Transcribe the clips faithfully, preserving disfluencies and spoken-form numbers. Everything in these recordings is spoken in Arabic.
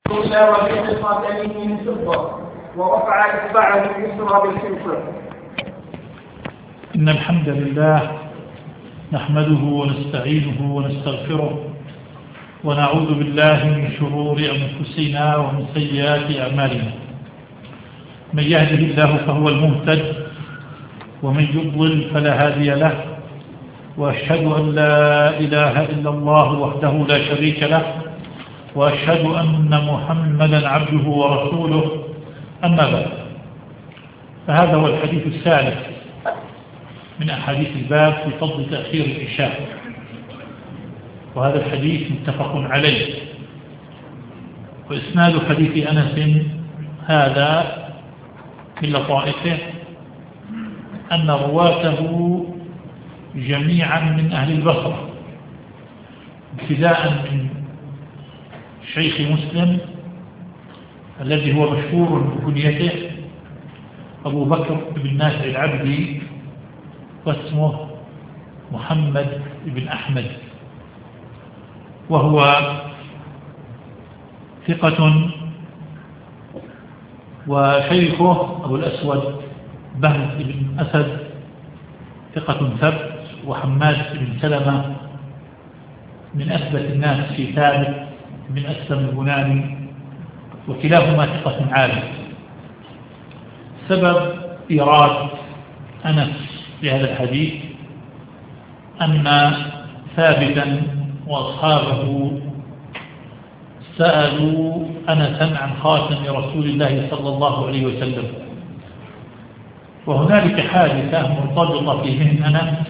إلى ربيع الخاتمين من فضة ورفع إصبعه اليسرى بالخنصر. إن الحمد لله نحمده ونستعينه ونستغفره ونعوذ بالله من شرور أنفسنا ومن سيئات أعمالنا. من يهده الله فهو المهتد ومن يضلل فلا هادي له، وأشهد أن لا إله إلا الله وحده لا شريك له، وأشهد أن محمدا عبده ورسوله. أما بعد، فهذا هو الحديث الثالث من أحاديث الباب في فضل تأخير العشاء، وهذا الحديث متفق عليه. وإسناد حديث أنس هذا من لطائفه أن رواته جميعا من أهل البصرة، ابتداء من شيخ مسلم الذي هو مشهور بكنيته أبو بكر بن نافع العبدي، واسمه محمد بن أحمد، وهو ثقة. وشيخه أبو الأسود بهز بن أسد ثقة ثبت، وحماد بن سلمة من أثبت الناس في ثابت من أسلم البناني، وكلاهما ثقة عالي. سبب إيراد أنس لهذا الحديث أن ثابتا وأصحابه سألوا أنسا عن خاتم رسول الله صلى الله عليه وسلم، وهنالك حادثة مرتبطة فيهن أنس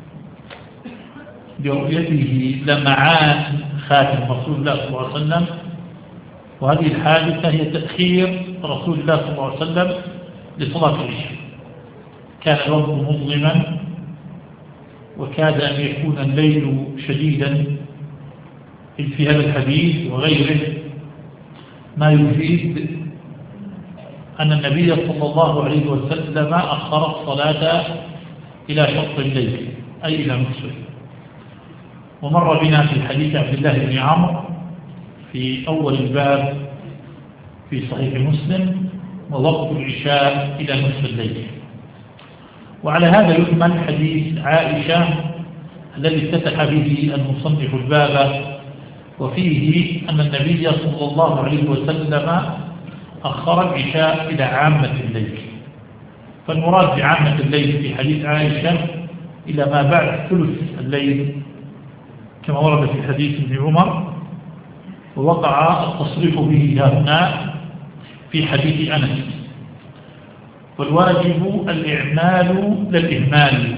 برؤيته لمعان خاتم رسول الله صلى الله عليه وسلم، وهذه الحادثة هي تأخير رسول الله صلى الله عليه وسلم لصلاة العشاء. كان الوقت مظلما وكاد أن يكون الليل شديدا في هذا الحديث وغيره ما يفيد أن النبي صلى الله عليه وسلم أخر الصلاة إلى شطر الليل أي إلى نصفه. ومر بنا في حديث عبد الله بن عمرو في أول الباب في صحيح مسلم ووقت العشاء إلى نصف الليل. وعلى هذا يكمل حديث عائشة الذي افتتح به المصنف الباب، وفيه أن النبي صلى الله عليه وسلم أخر العشاء إلى عامة الليل. فالمراد بعامة الليل في حديث عائشة إلى ما بعد ثلث الليل كما ورد في حديث ابن عمر، ووقع التصريح به هنا في حديث أنس. والواجب الإعمال للإهمال،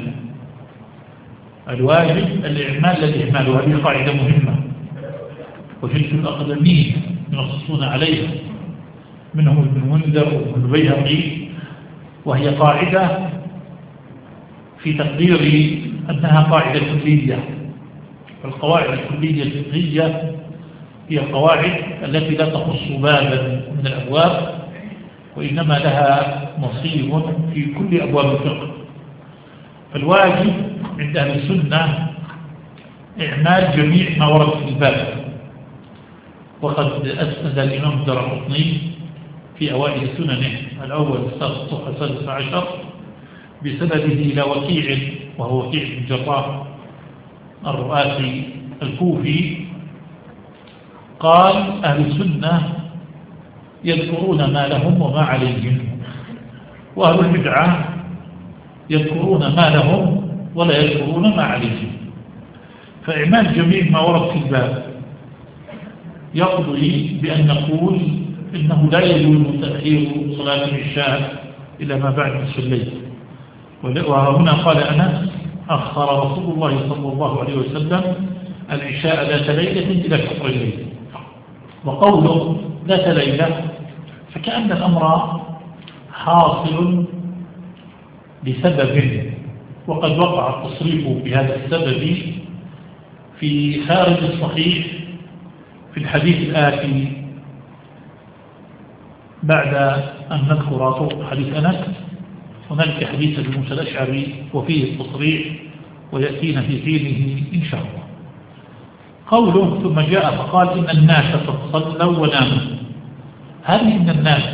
الواجب الإعمال للإهمال، وهذه قاعدة مهمة وجدت الأقدمين ينصصون عليها، منهم ابن منذر وابن البيهقي، وهي قاعدة في تقديري أنها قاعدة كلية. فالقواعد الكلية الفقهية هي القواعد التي لا تخص بابا من الأبواب، وإنما لها نصيب في كل أبواب الفقه. فالواجب عند أهل السنة إعمال جميع ما ورد في الباب. وقد أسند الإمام الدارقطني في أوائل سننه الأول الصفحة السادسة عشر بسنده إلى وكيع، وهو وكيع بن جراح الرؤاسي الكوفي، قال: أهل السنة يذكرون ما لهم وما عليهم، وأهل البدعة يذكرون ما لهم ولا يذكرون ما عليهم. فإعمال جميع ما ورد في الباب يقضي بأن نقول إنه لا يجوز تأخير صلاة العشاء إلى ما بعد نصف الليل. وهنا قال أنس: أخر رسول الله صلى الله عليه وسلم العشاء ذات ليلة إلى شطر الليل. وقوله ذات ليلة فكأن الأمر حاصل لسبب، وقد وقع التصريف بهذا السبب في خارج الصحيح في الحديث الآتي بعد أن نذكر طرق حديث أنس. هنالك حديث ابي موسى الأشعري وفيه التصريح ويأتينا في حينه إن شاء الله. قوله ثم جاء فقال إن الناس قد صلوا وناموا، هذه من الناس،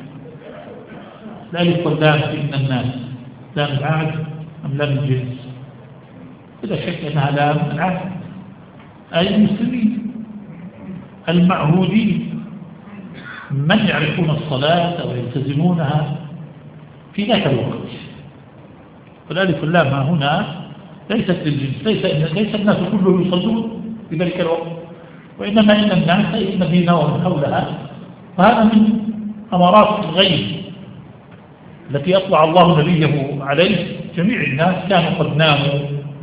الألف واللام في من الناس، لام العهد أم لام الجنس؟ بلا شك أنها لام العهد، أي المسلمين المعهودين من يعرفون الصلاة ويلتزمونها في ذاك الوقت. والألف واللام هنا ليست للجنس، ليس, ليس الناس كلهم يصلون في ذلك الوقت، وإنما إن الناس أي المدينة ومن حولها، وهذا من أمارات الغيب التي أطلع الله نبيه عليه. جميع الناس كانوا قد ناموا،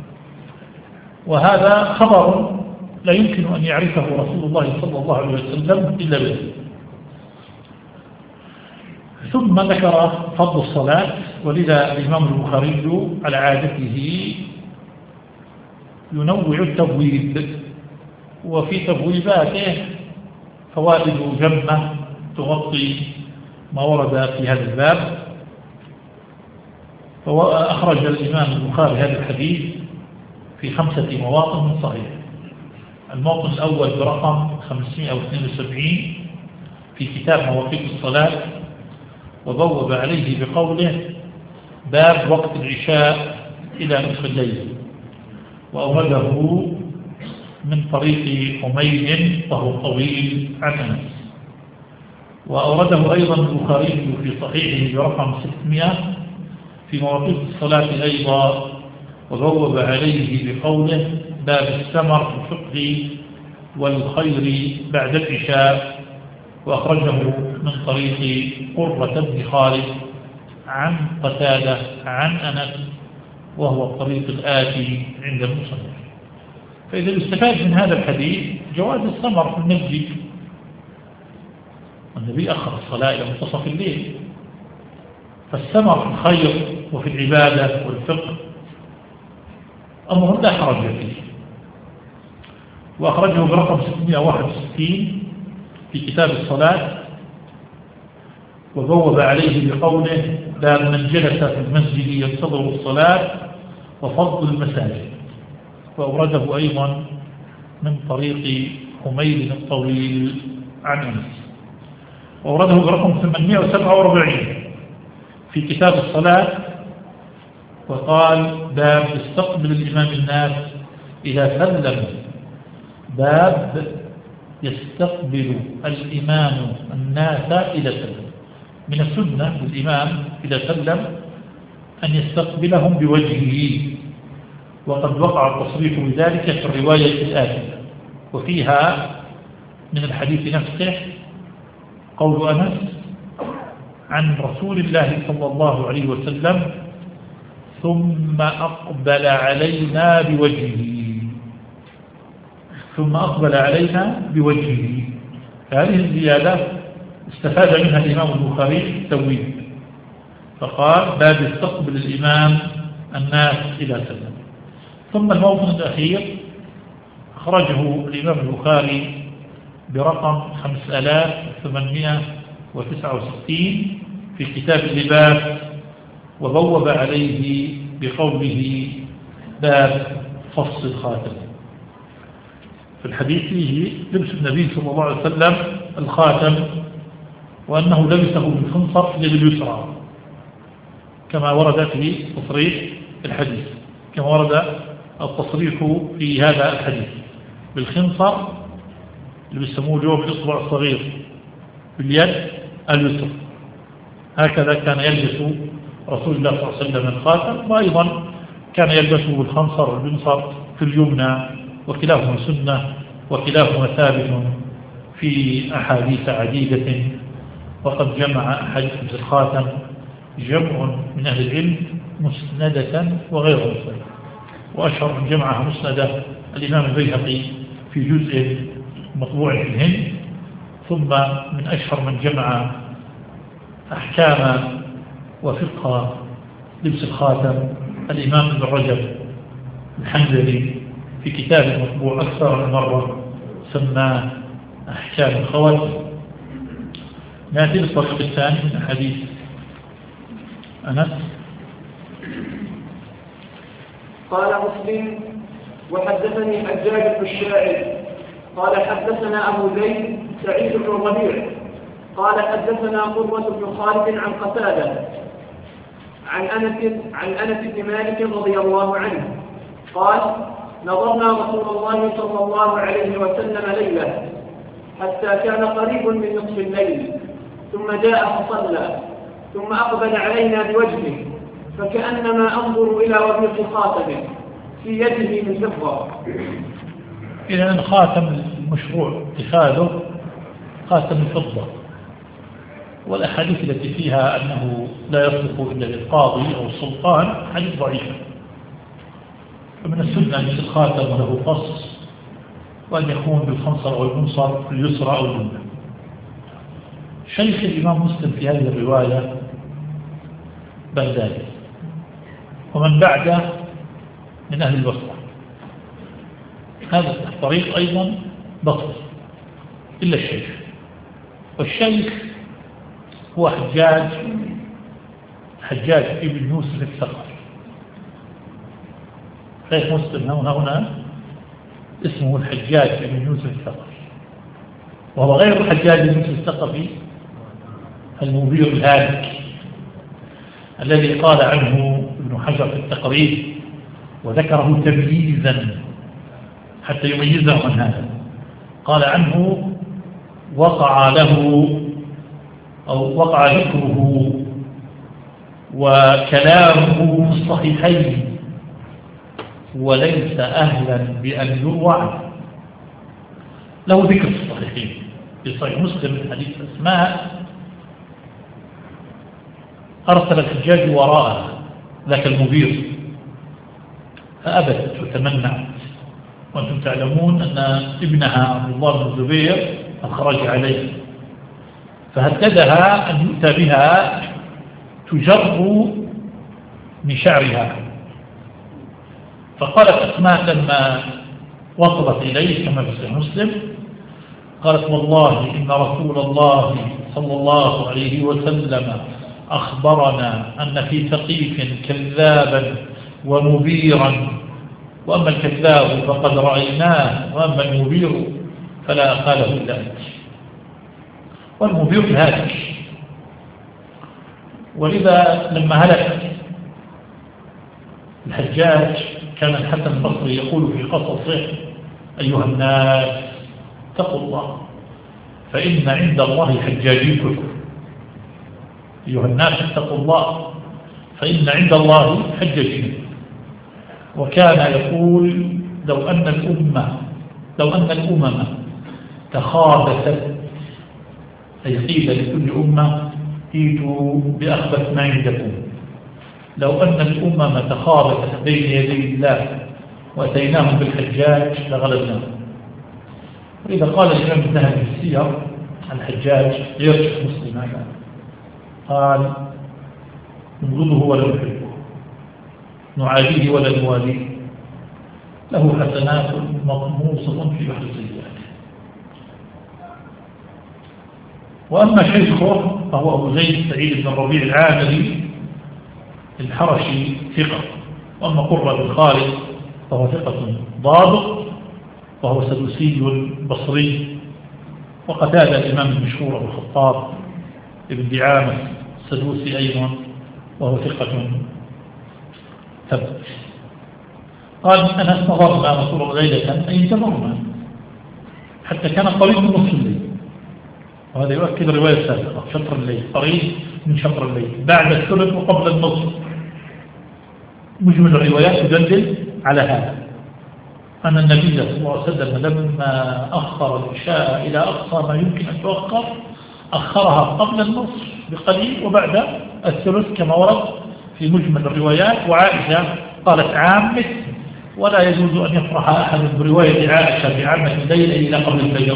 وهذا خبر لا يمكن أن يعرفه رسول الله صلى الله عليه وسلم إلا به. ثم ذكر فضل الصلاة، ولذا الإمام البخاري على عادته ينوع التبويب، وفي تبويباته فوائد جمة تغطي ما ورد في هذا الباب. فأخرج الإمام البخاري هذا الحديث في خمسة مواطن من صحيح. الموطن الأول برقم خمسمائة واثنين وسبعين في كتاب مواقيت الصلاة، وبوب عليه بقوله باب وقت العشاء إلى نصف الليل، وأورده من طريق حميد وهو طويل عن أنس. وأورده أيضا البخاري في صحيحه برقم ستمائة في مواقيت الصلاة أيضا، وبوب عليه بقوله باب السمر في الفقه والخير بعد العشاء، وأخرجه من طريق قرة بن خالد عن قتادة عن أنس، وهو الطريق الآتي عند المصنف. فإذا يستفاد من هذا الحديث جواز السمر في المسجد، والنبي أخر الصلاة إلى منتصف الليل، فالسمر في الخير وفي العبادة والفقه أمر لا حرج فيه. وأخرجه برقم ستمائة وواحد وستين في كتاب الصلاة، وبوب عليه بقوله باب من جلس في المسجد ينتظر الصلاة وفضل المساجد، وأورده أيضا من طريق حميد الطويل عن أنس، وأورده برقم ثمانمائة وسبعة وأربعين في كتاب الصلاة، وقال باب يستقبل الإمام الناس إذا سلم، باب يستقبل الإمام الناس إذا سلم. من السنة للإمام إذا سلم أن يستقبلهم بوجهه، وقد وقع التصريح بذلك في الرواية الآتية، وفيها من الحديث نفسه قول أنس عن رسول الله صلى الله عليه وسلم ثم أقبل علينا بوجهه، ثم أقبل علينا بوجهه. هذه الزيادة استفاد منها الإمام البخاري التبويب، فقال باب يستقبل الإمام الناس إذا سلم. ثم الموطن الأخير أخرجه الإمام البخاري برقم خمسة آلاف وثمانمائة وتسعة وستين في كتاب اللباس، وبوب عليه بقوله باب فصل الخاتم. في الحديث فيه لبس النبي صلى الله عليه وسلم الخاتم، وأنه لبسه بالخنصر في اليد اليسرى كما ورد في تصريح الحديث، كما ورد التصريح في هذا الحديث بالخنصر اللي بيسموه اليوم الإصبع الصغير باليد اليسرى. هكذا كان يلبس رسول الله صلى الله عليه وسلم الخاتم، وأيضا كان يلبسه بالخنصر والبنصر في اليمنى، وكلاهما سنة وكلاهما ثابت في أحاديث عديدة. وقد جمع أحاديث الخاتم جمع من أهل العلم مسندة وغير مسندة، وأشهر من جمعها مسندة الإمام البيهقي في جزء مطبوع في الهند، ثم من أشهر من جمع أحكام وفقه لبس الخاتم الإمام ابن رجب الحنبلي في كتاب مطبوع أكثر من مرة سماه أحكام الخواتم. نأتي للطريق الثاني من حديث أنس. قال مسلم وحدثني حجاج بن الشاعر قال حدثنا أبو زيد سعيد بن الربيع قال حدثنا قرة بن خالد عن قتادة عن أنس عن أنس بن مالك رضي الله عنه قال نظرنا رسول الله صلى الله عليه وسلم ليلة حتى كان قريب من نصف الليل ثم جاء فصلى ثم أقبل علينا بوجهه فكأنما أنظر إلى وبيق خاتمه في يده من فضة. إلى أن خاتم المشروع اتخاذه خاتم الفضة، والأحاديث التي فيها أنه لا يصلح إلا للقاضي أو السلطان حديث ضعيفة. فمن السنة أن الخاتم له قص وأن يكون بالخنصر أو المنصر في اليسرى أو اليمنى. شيخ الإمام مسلم في هذه الرواية بغدادي ومن بعده من أهل البصرة. هذا الطريق أيضا بصري إلا الشيخ، والشيخ هو حجاج حجاج ابن يوسف الثقفي. شيخ مسلم هنا هنا اسمه الحجاج ابن يوسف الثقفي، وهو غير الحجاج ابن يوسف الثقفي المبير الهالك الذي قال عنه ابن حجر في التقريب وذكره تمييزا حتى يميزه عن هذا. قال عنه وقع له أو وقع ذكره وكلامه في الصحيحين وليس أهلا بأن يروى عنه. له ذكر في الصحيحين في صحيح مسلم من حديث أسماء أرسل الحجاج وراءها ذاك المبير فأبت وتمنعت، وأنتم تعلمون أن ابنها عبد الله بن الزبير أخرج عليه فهددها أن يؤتى بها تجر من شعرها. فقالت أسماء لما وصلت إليه كما في صحيح مسلم قالت والله إن رسول الله صلى الله عليه وسلم أخبرنا أن في ثقيف كذابا ومبيرا، وأما الكذاب فقد رأيناه وأما المبير فلا قاله إلا أنت. والمبير الهالك، ولذا لما هلك الحجاج كان الحسن البصري يقول في قصصه أيها الناس اتقوا الله فإن عند الله حجاجيكم. أيها الناس اتقوا الله فإن عند الله حجاجيكم. وكان يقول لو أن الأمة لو أن الأمم تخابثت، أي قيل لكل أمة ائتوا بأخبث ما عندكم، لو أن الأمم تخابثت بين يدي الله وأتيناهم بالحجاج لغلبناهم. وإذا قال الإمام الذهبي في السير الحجاج يرجح مسلم هذا قال نبغضه ولا نحبه، نعاديه ولا نواليه، له حسنات مطموسة في بحر السيئات. وأما شيخه فهو أبو زيد سعيد بن الربيع العامري الحرشي ثقة، وأما قرة بن خالد فهو ثقة ضابط وهو سدوسي بصري. وقتادة الإمام المشهور أبو الخطاب ابن دعامة السدوسي أيضا وهو ثقة ثبت. قال أنا نظرنا رسول الله ليلة أي انتظرنا حتى كان قريب من نصف الليل، وهذا يؤكد الرواية السابقة شطر الليل، قريب من شطر الليل بعد الثلث وقبل النصف. مجمل الروايات تدلل على هذا أن النبي صلى الله عليه وسلم لما أخر العشاء إلى أقصى ما يمكن أن تؤخر أخرها قبل النصف بقليل وبعد الثلث كما ورد في مجمل الروايات. وعائشة قالت عامة، ولا يجوز أن يفرح أحد برواية عائشة بعامة الليل إلى قبل الفجر،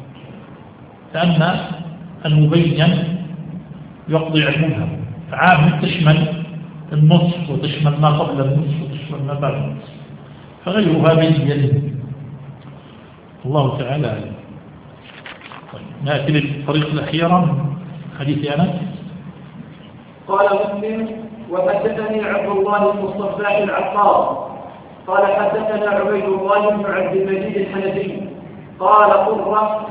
لأن المبين يقضي علمها، فعامة تشمل النصف وتشمل ما قبل النصف وتشمل ما بعد النصف، فغيرها بين الله تعالى علم. طيب نأتي للطريق الأخيرة من حديث أنس. قال مسلم وحدثني عبد الله بن الصباح العطار قال حدثنا عبيد الله بن عبد المجيد الحنفي قال قرة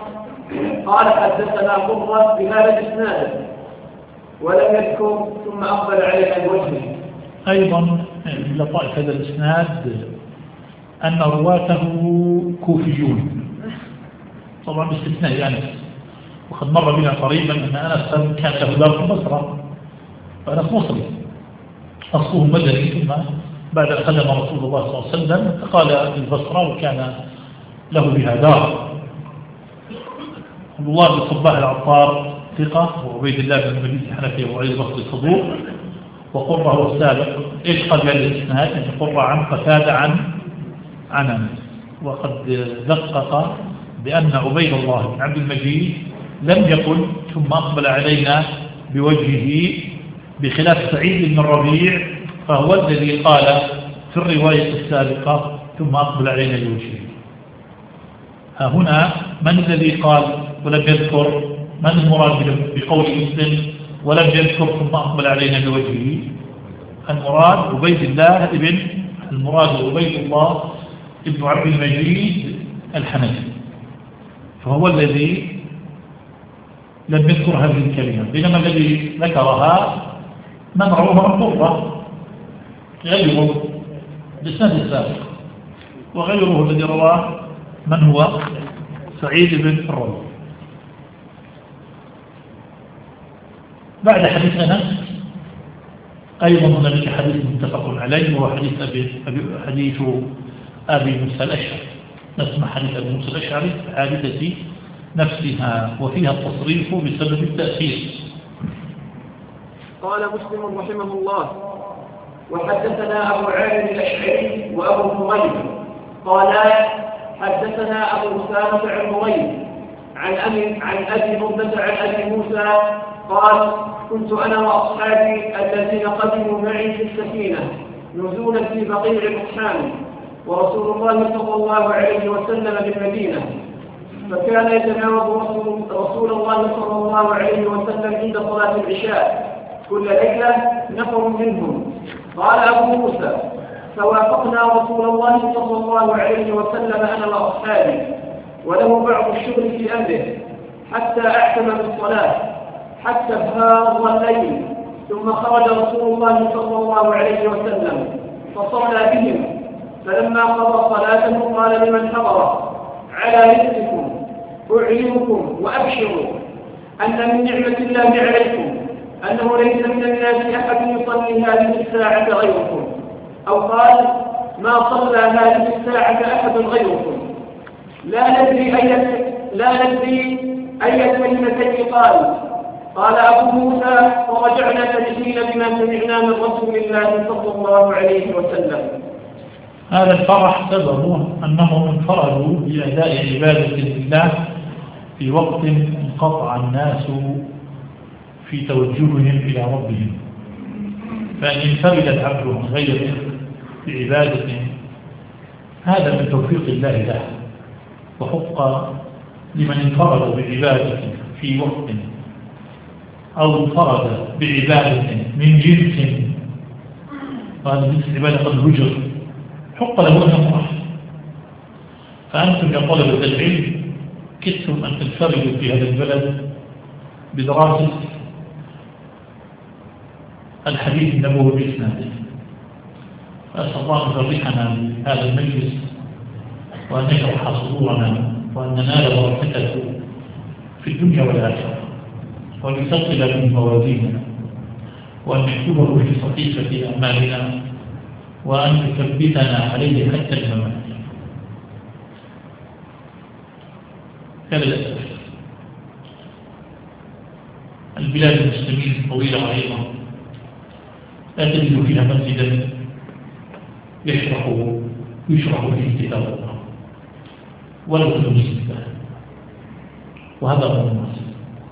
قال حدثنا قرة بهذا الإسناد ولم يذكر ثم أقبل علينا بوجهه. أيضا من لطائف هذا الإسناد أن رواته كوفيون، طبعا باستثناء أنس، وقد مر بنا قريبا أن أنس كان له دار في البصرة، فأنس مصري أصله مدني، ثم بعد أن خدم رسول الله صلى الله عليه وسلم انتقل للبصرة وكان له بها دار. عبد الله بن صباح العطار ثقة، وعبيد الله بن مجيد الحنفي وعلي البصري صدوق، وقرة هو السابق. إيش قال بهذا الإسناد؟ أن قرة عن قتادة عن عن أنس، وقد دقق بأن عبيد الله بن عبد المجيد لم يقل ثم أقبل علينا بوجهه، بخلاف سعيد بن الربيع فهو الذي قال في الرواية السابقة ثم أقبل علينا بوجهه. ها هنا من الذي قال ولم يذكر؟ من المراد بقول مسلم ولم يذكر ثم أقبل علينا بوجهه؟ المراد عبيد الله ابن المراد عبيد الله ابن عبد المجيد الحنفي، فهو الذي لم يذكر هذه الكلمة، بينما الذي ذكرها من رواه قرة غيره بسند السابق، وغيره الذي رواه من هو سعيد بن الربيع. بعد حديث أنس أيضا هناك حديث متفق عليه، وهو حديث أبي حديث أبي موسى الأشعري. نسمع حديث أبي موسى الأشعري في الحادثة نفسها، وفيها التصريف بسبب التأثير. قال مسلم رحمه الله: وحدثنا أبو عامر الأشعري وأبو نغير قالا حدثنا أبو أسامة عن نغير عن أبي عن أبي بردة عن أبي موسى قال: كنت أنا وأصحابي الذين قدموا معي في السفينة نزولا في بقيع الرحام، ورسول الله صلى الله عليه وسلم بالمدينة، فكان يتناوب رسول, رسول الله صلى الله عليه وسلم عند صلاة العشاء كل ليلة نفر منهم. قال أبو موسى: فوافقنا رسول الله صلى الله عليه وسلم أنا وأصحابي وله بعض الشغل في أمره حتى أحكم بالصلاة حتى فاض الليل، ثم خرج رسول الله صلى الله عليه وسلم فصلى بهم، فلما قضى صلاته قال لمن حضر: على رزقكم أعلمكم وأبشروا أن من نعمة الله عليكم أنه ليس من الناس أحد يصلي هذه الساعة غيركم، أو قال: ما صلى هذه الساعة أحد غيركم. لا ندري أي لا ندري أي كلمتين قال. قال أبو موسى: ورجعنا فرحين بما سمعنا من رسول الله صلى الله عليه وسلم. هذا الفرح سببه أنهم انفردوا بأداء عبادة لله في وقت انقطع الناس في توجههم إلى ربهم، فإن انفرد العبد عن غيره بعبادته هذا من توفيق الله له، وحق لمن انفرد بعبادة في وقت أو انفرد بعبادة من جنس، وهذا جنس العبادة قد هجر، حق له أن يفرح. فأنتم يا طلبة العلم كدتم أن تنفردوا في هذا البلد بدراسة الحديث النبوي بإسناده، فأسأل الله أن يفرحنا بهذا المجلس وأن يشرح صدورنا وأن ننال بركته في الدنيا والآخرة، وأن يثقل به موازيننا، وأن يكتبه في صحيفة أعمالنا، وأن يثبتنا عليه حتى الممات. كان للأسف البلاد المسلمين طويلة وعريضة لا تجد فيها مسجدا يشرح يشرح فيه كتاب الله ولا كتب مسجدا، وهذا هو المناسب.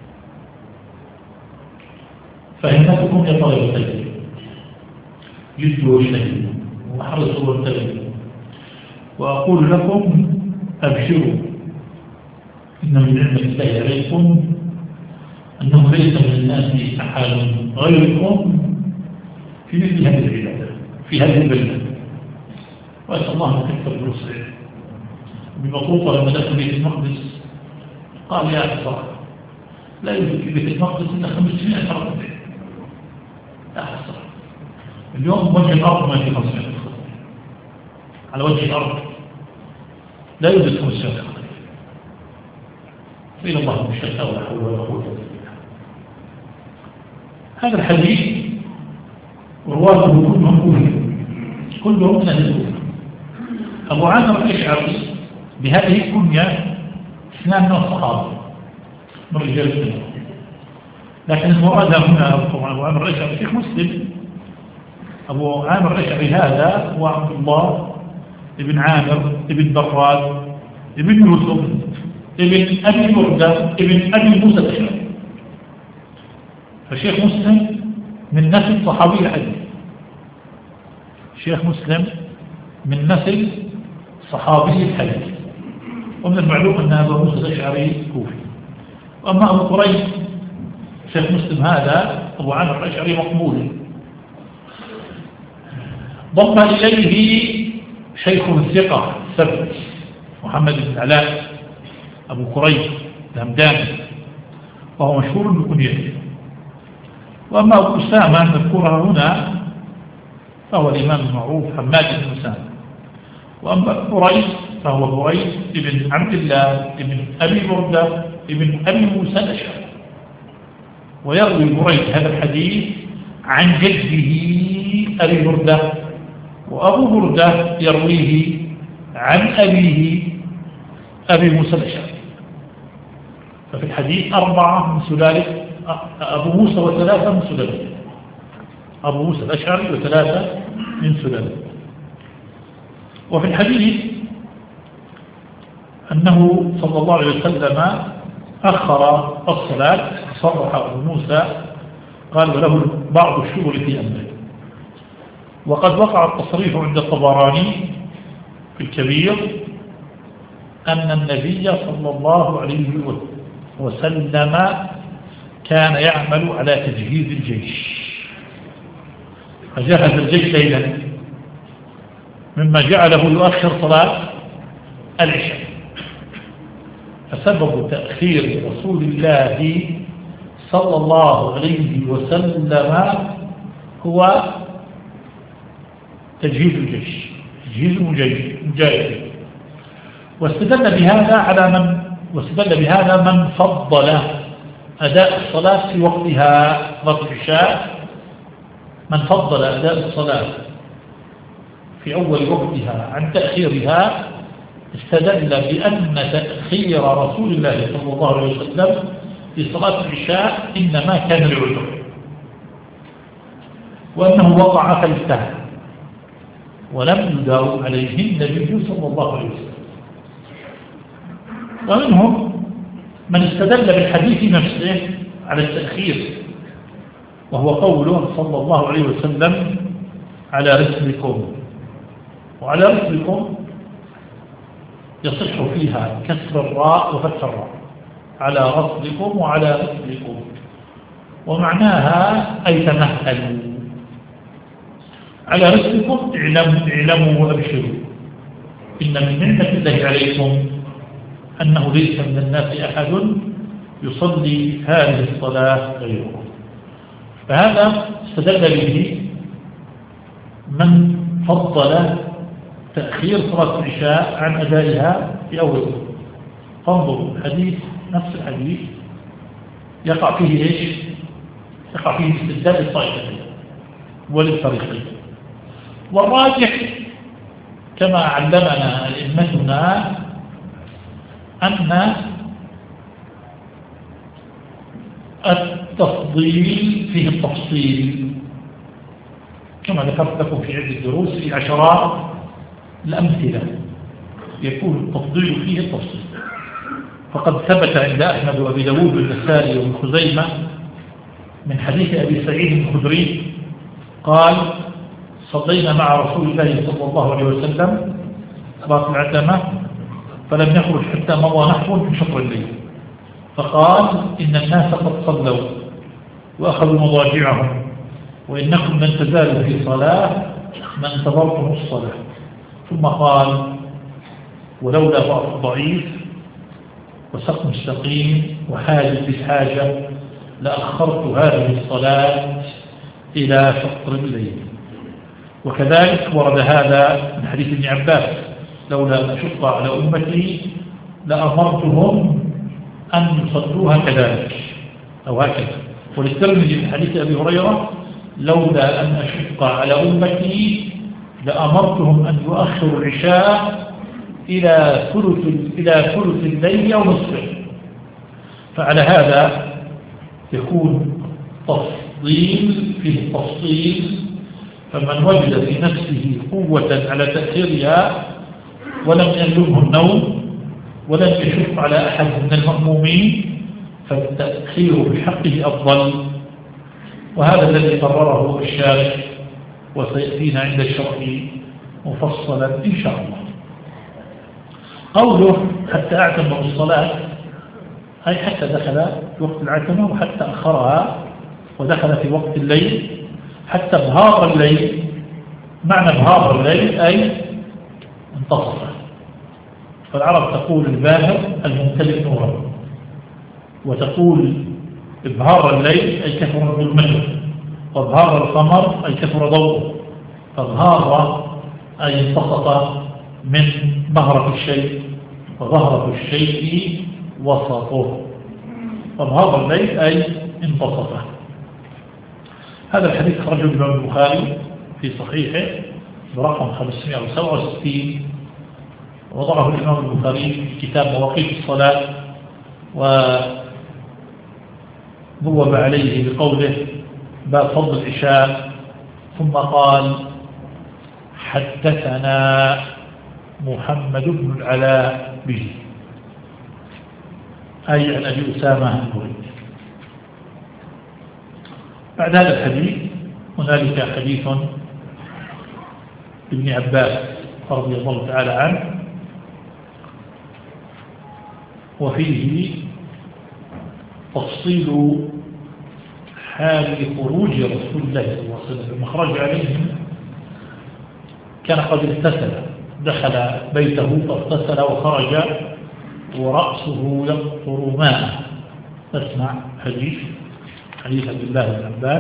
فهمتكم يا طلبة العلم، جدوا واجتهدوا وحرصوا وابتغوا، وأقول لكم أبشروا إن من نعمة الله عليكم أنه ليس من الناس أحد غيركم في مثل هذه العبادة في هذه البلدة. وأسأل الله أن يكثر بنصره. ببطوطة لما دخل بيت المقدس قال يا حسرة لا يوجد في بيت المقدس إلا خمسمائة حرب لا حسرة اليوم وجه الأرض ما في خمسمائة على وجه الأرض لا يوجد خمسمائة إلى الله مشتاق ولا حول ولا قوة إلا بالله. هذا الحديث رواته كلهم كلهم كلهم من أهل الكوفة. أبو عامر الأشعري بهذه الكنية اثنان من الصحابة من رجال السنة، لكن المراد هنا طبعا أبو عامر الأشعري شيخ مسلم. أبو عامر الأشعري هذا هو عبد الله ابن عامر ابن براد ابن يوسف ابن أبي بردة ابن أبي موسى الأشعري. فشيخ مسلم من نسل صحابي الحديث، شيخ مسلم من نسل صحابي الحديث. ومن المعلوم أن أبو موسى الأشعري كوفي. وأما أبو قريب شيخ مسلم هذا أبو عامر الأشعري مقبول. ضم إليه شيخ الثقة ثبت محمد بن علاء أبو قريب الهمداني وهو مشهور بكنيته. وأما أبو أسامة نذكرها هنا فهو الإمام المعروف حماد بن أسامة. وأما قريب فهو قريب ابن عبد الله ابن أبي بردة ابن أبي موسى الأشعري. ويروي قريب هذا الحديث عن جده أبي بردة، وأبو بردة يرويه عن أبيه أبي موسى الأشعري. ففي الحديث أربعة من سلالة أبو موسى وثلاثة من سلالة أبو موسى الأشعري وثلاثة من سلالة. وفي الحديث أنه صلى الله عليه وسلم أخر الصلاة. صرح أبو موسى قال وله بعض الشغل في أمره. وقد وقع التصريح عند الطبراني في الكبير أن النبي صلى الله عليه وسلم كان يعمل على تجهيز الجيش، فجهز الجيش ليلا مما جعله يؤخر صلاة العشاء. فسبب تأخير رسول الله صلى الله عليه وسلم هو تجهيز الجيش، تجهيز المجاهدين. واستدل بهذا على من واستدل بهذا من فضل أداء الصلاة في وقتها صلاة العشاء، من فضل أداء الصلاة في أول وقتها عن تأخيرها استدل بأن تأخير رسول الله صلى الله عليه وسلم في صلاة العشاء إنما كان لعذر، وأنه وقع فلتها ولم يداوم عليه النبي صلى الله عليه وسلم. ومنهم من استدل بالحديث نفسه على التأخير، وهو قوله صلى الله عليه وسلم على رسلكم. وعلى رسلكم يصح فيها كسر الراء وفتح الراء، على رسلكم وعلى رسلكم، ومعناها أي تمهلوا. على رسلكم اعلموا اعلموا وابشروا إن من نعمة الله عليكم أنه ليس من الناس أحد يصلي هذه الصلاة غيركم. فهذا استدل به من فضل تأخير صلاة العشاء عن أدائها في أول وقت. فانظروا الحديث نفس الحديث يقع فيه إيش؟ يقع فيه استدلال الطائفتين وللطريقين. والراجح كما علمنا أئمتنا أن التفضيل فيه التفصيل، كما ذكرت لكم في عدة دروس في عشرات الأمثلة يكون التفضيل فيه التفصيل. فقد ثبت عند أحمد وأبي داود والنسائي وابن خزيمة من حديث أبي سعيد الخدري قال صلينا مع رسول الله صلى الله عليه وسلم صلاة العتمة فلم يخرج حتى مضى نحو من شطر الليل، فقال إن الناس قد صلوا وأخذوا مضاجعهم وإنكم لن تزالوا في صلاة ما انتظرتم الصلاة. ثم قال ولولا ضعف ضعيف وسقم سقيم وحاجة بحاجة لأخرت هذه الصلاة إلى شطر الليل. وكذلك ورد هذا من حديث ابن عباس: لولا أن أشق على أمتي لأمرتهم أن يصلوها كذلك أو هكذا. وللترمذي من حديث أبي هريرة: لولا أن أشق على أمتي لأمرتهم أن يؤخروا العشاء إلى ثلث إلى ثلث الليل أو نصفه. فعلى هذا يكون تفضيل فيه تفصيل، فمن وجد في نفسه قوة على تأخيرها ولم يلمه النوم ولم يشق على أحد من المأمومين فالتأخير بحقه أفضل. وهذا الذي قرره الشارع وسيأتينا عند الشرح مفصلا إن شاء الله. قوله حتى أعتم بالصلاة أي حتى دخل في وقت العتمة وحتى أخرها ودخل في وقت الليل، حتى ظهار الليل. معنى ظهار الليل أي انتصف. فالعرب تقول الباهر الممتلئ نورا، وتقول إظهار الليل أي كثر ظلمته، وإظهار القمر أي كثر ضوءه. فظهار أي انتصف من ظهرة الشيء، وظهرة الشيء وسطه. فظهار الليل أي انتصفه. هذا الحديث خرجه الإمام البخاري في صحيحه برقم خمسمائة وسبعة وستين، وضعه الإمام البخاري في كتاب مواقيت الصلاة، وبوب عليه بقوله: باب فضل العشاء. ثم قال: حدثنا محمد بن العلاء به، أي عن أبي أسامة النوري. بعد هذا الحديث هنالك حديث ابن عباس رضي الله تعالى عنه، وفيه تفصيل حال خروج رسول الله صلى الله عليه وسلم. المخرج عليهم كان قد اغتسل، دخل بيته فاغتسل وخرج ورأسه يقطر ماء. نسمع حديث حديث عبد الله بن عباس.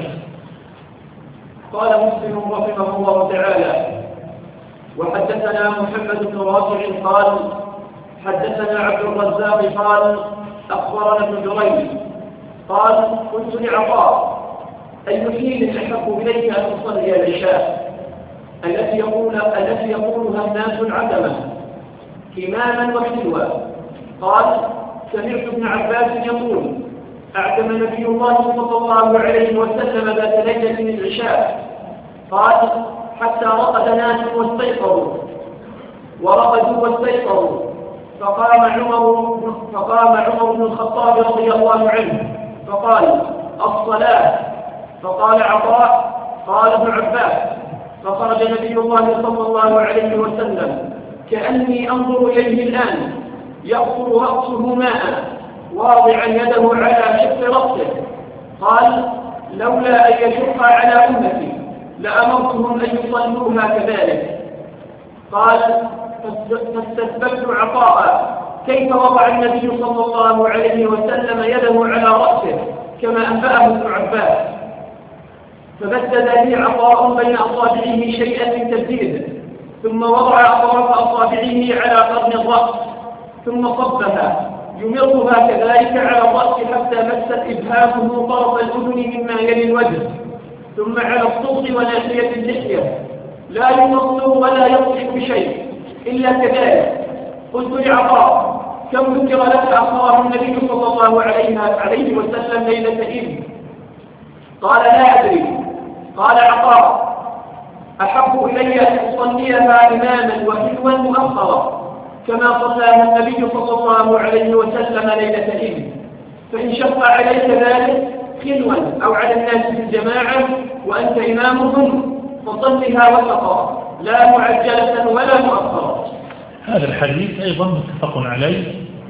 قال مسلم رحمه الله تعالى: وحدثنا محمد بن رافع قال حدثنا عبد الرزاق قال أخبرنا ابن جريج قال قلت لعطاء: أي حين أحب إليك أن تصلي العشاء التي يقول التي يقولها الناس العتمة إماما وحلوا؟ قال: سمعت ابن عباس يقول: أعتم نبي الله صلى الله عليه وسلم ذات ليلة من العشاء. قال: حتى رقد ناس واستيقظوا ورقدوا واستيقظوا، فقام عمر فقام عمر بن الخطاب رضي الله عنه فقال: الصلاة. فقال عطاء: قال ابن عباس: فخرج نبي الله صلى الله عليه وسلم كأني أنظر إليه الآن يقطر رأسه ماء واضعا يده على شق رأسه. قال: لولا أن يشق على أمتي لأمرتهم أن يصلوها كذلك. قال: فاستثبت عطاء كيف وضع النبي صلى الله عليه وسلم يده على رأسه كما أنبأه ابن عباس، فبدد لي عطاء بين أصابعه شيئا من تبديده، ثم وضع أطراف أصابعه على قرن الرأس ثم صبها يمرها كذلك على الرأس حتى مست إبهامه طرف الأذن مما يلي الوجه، ثم على الصوت وناحية اللحية، لا يمص ولا يطلق بشيء إلا كذلك. قلت لعطاء: كم ذكر لك أخبار النبي صلى الله عليه وسلم ليلة إذ؟ قال: لا أدري. قال عطاء: أحب إلي أن أصليها إماما وحلوا مؤخرا كما صلاها النبي صلى الله عليه وسلم ليلة إذ، فإن شق عليك ذلك خلوا أو على الناس في الجماعة وأنت إمامهم فصلها وسطا لا معجلة ولا مؤخرة. هذا الحديث أيضا متفق عليه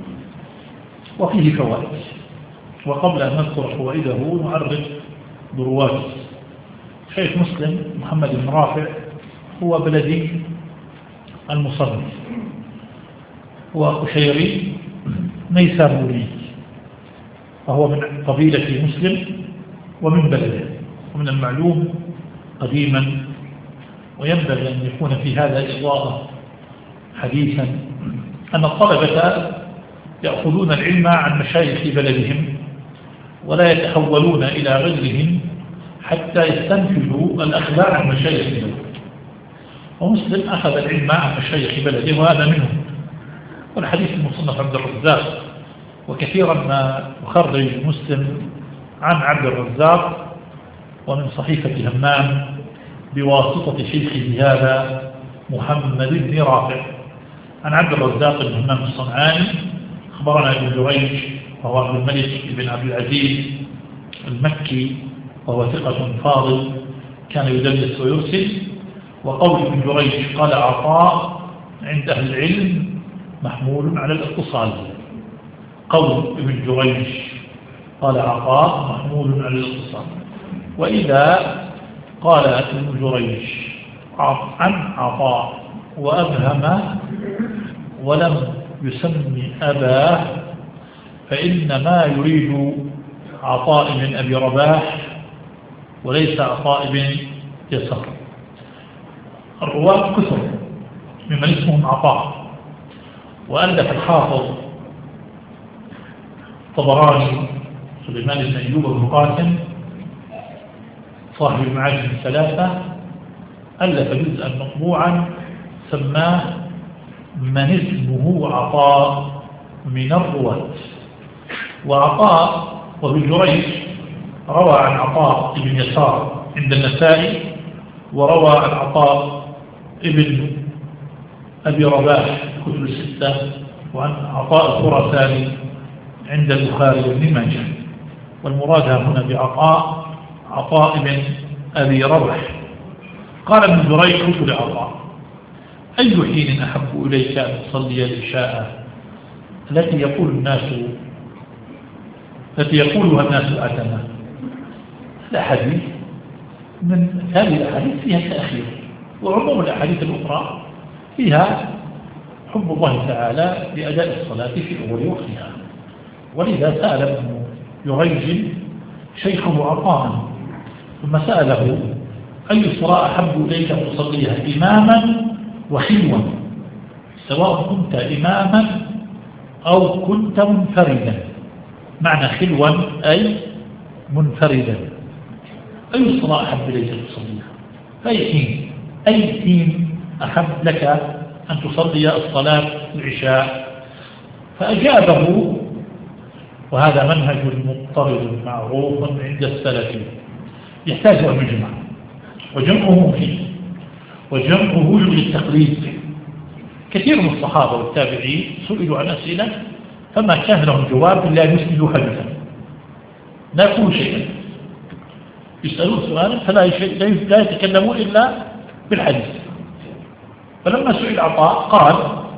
وفيه فوائد، وقبل أن نذكر فوائده نعرف برواته. شيخ مسلم محمد بن رافع هو بلدي المصنف، هو قشيري نيسابوري، وهو من قبيلة مسلم ومن بلده. ومن المعلوم قديما وينبغي أن يكون في هذا إضافة حديثا أن الطلبة يأخذون العلم عن مشايخ بلدهم ولا يتحولون إلى غيرهم حتى يستنفذوا الأخلاق عن مشايخ بلده. ومسلم أخذ العلم عن مشايخ بلده وهذا منهم. والحديث المصنف عبد الرزاق، وكثيرا ما يخرج مسلم عن عبد الرزاق ومن صحيفة همام بواسطة شيخه هذا محمد بن رافع عن عبد الرزاق بن همام الصنعاني. أخبرنا ابن جريج وهو عبد الملك بن عبد العزيز المكي وهو ثقة فاضل كان يدلس ويرسل. وقول ابن جريج قال عطاء عند أهل العلم محمول على الاتصال. قول ابن جريج قال عطاء محمول على الاتصال. وإذا قال ابن جريج عن عطاء وأبهم ولم يسمي أباه فإنما يريد عطاء بن أبي رباح وليس عطاء بن يسار. الرواة كثر ممن اسمهم عطاء. وألف الحافظ طبراني سليمان بن أيوب بن قاسم صاحب المعاجم الثلاثة ألف جزءا مطبوعا سماه من اسمه عطاء من الرواة. وعطاء وابن جريج روى عن عطاء بن يسار عند النسائي، وروى عن عطاء ابن أبي رباح كتب الستة، وعن عطاء الخراساني عند البخاري وابن ماجه. والمراد هنا بعطاء عطاء بن أبي رباح. قال ابن جريج قلت لعطاء أي حين أحب إليك أن تصلي العشاء التي يقول الناس التي يقولها الناس أتمة؟ الأحاديث من هذه الأحاديث فيها التأخير، وعموم الأحاديث الأخرى فيها حب الله تعالى لأداء الصلاة في أول وقتها. ولذا سأل ابن جريج شيخه عطاء ثم سأله أي الصلاة أحب إليك أن تصليها إماما وخلوا، سواء كنت إماما أو كنت منفردا. معنى خلوا أي منفردا. أي الصلاة أحب إليك أن تصليها؟ أي حين أي حين أحب لك أن تصلي الصلاة العشاء؟ فأجابه، وهذا منهج مضطرد معروف عند السلف يحتاج أن يجمع، وجمعه فيه وجمعه يلغي التقليد. كثير من الصحابة والتابعين سئلوا عن أسئلة فما كان لهم جواب إلا أن يسندوا حديثا لا يقولوا شيئا، يسألون سؤالا فلا لا يتكلمون إلا بالحديث. فلما سئل عطاء قال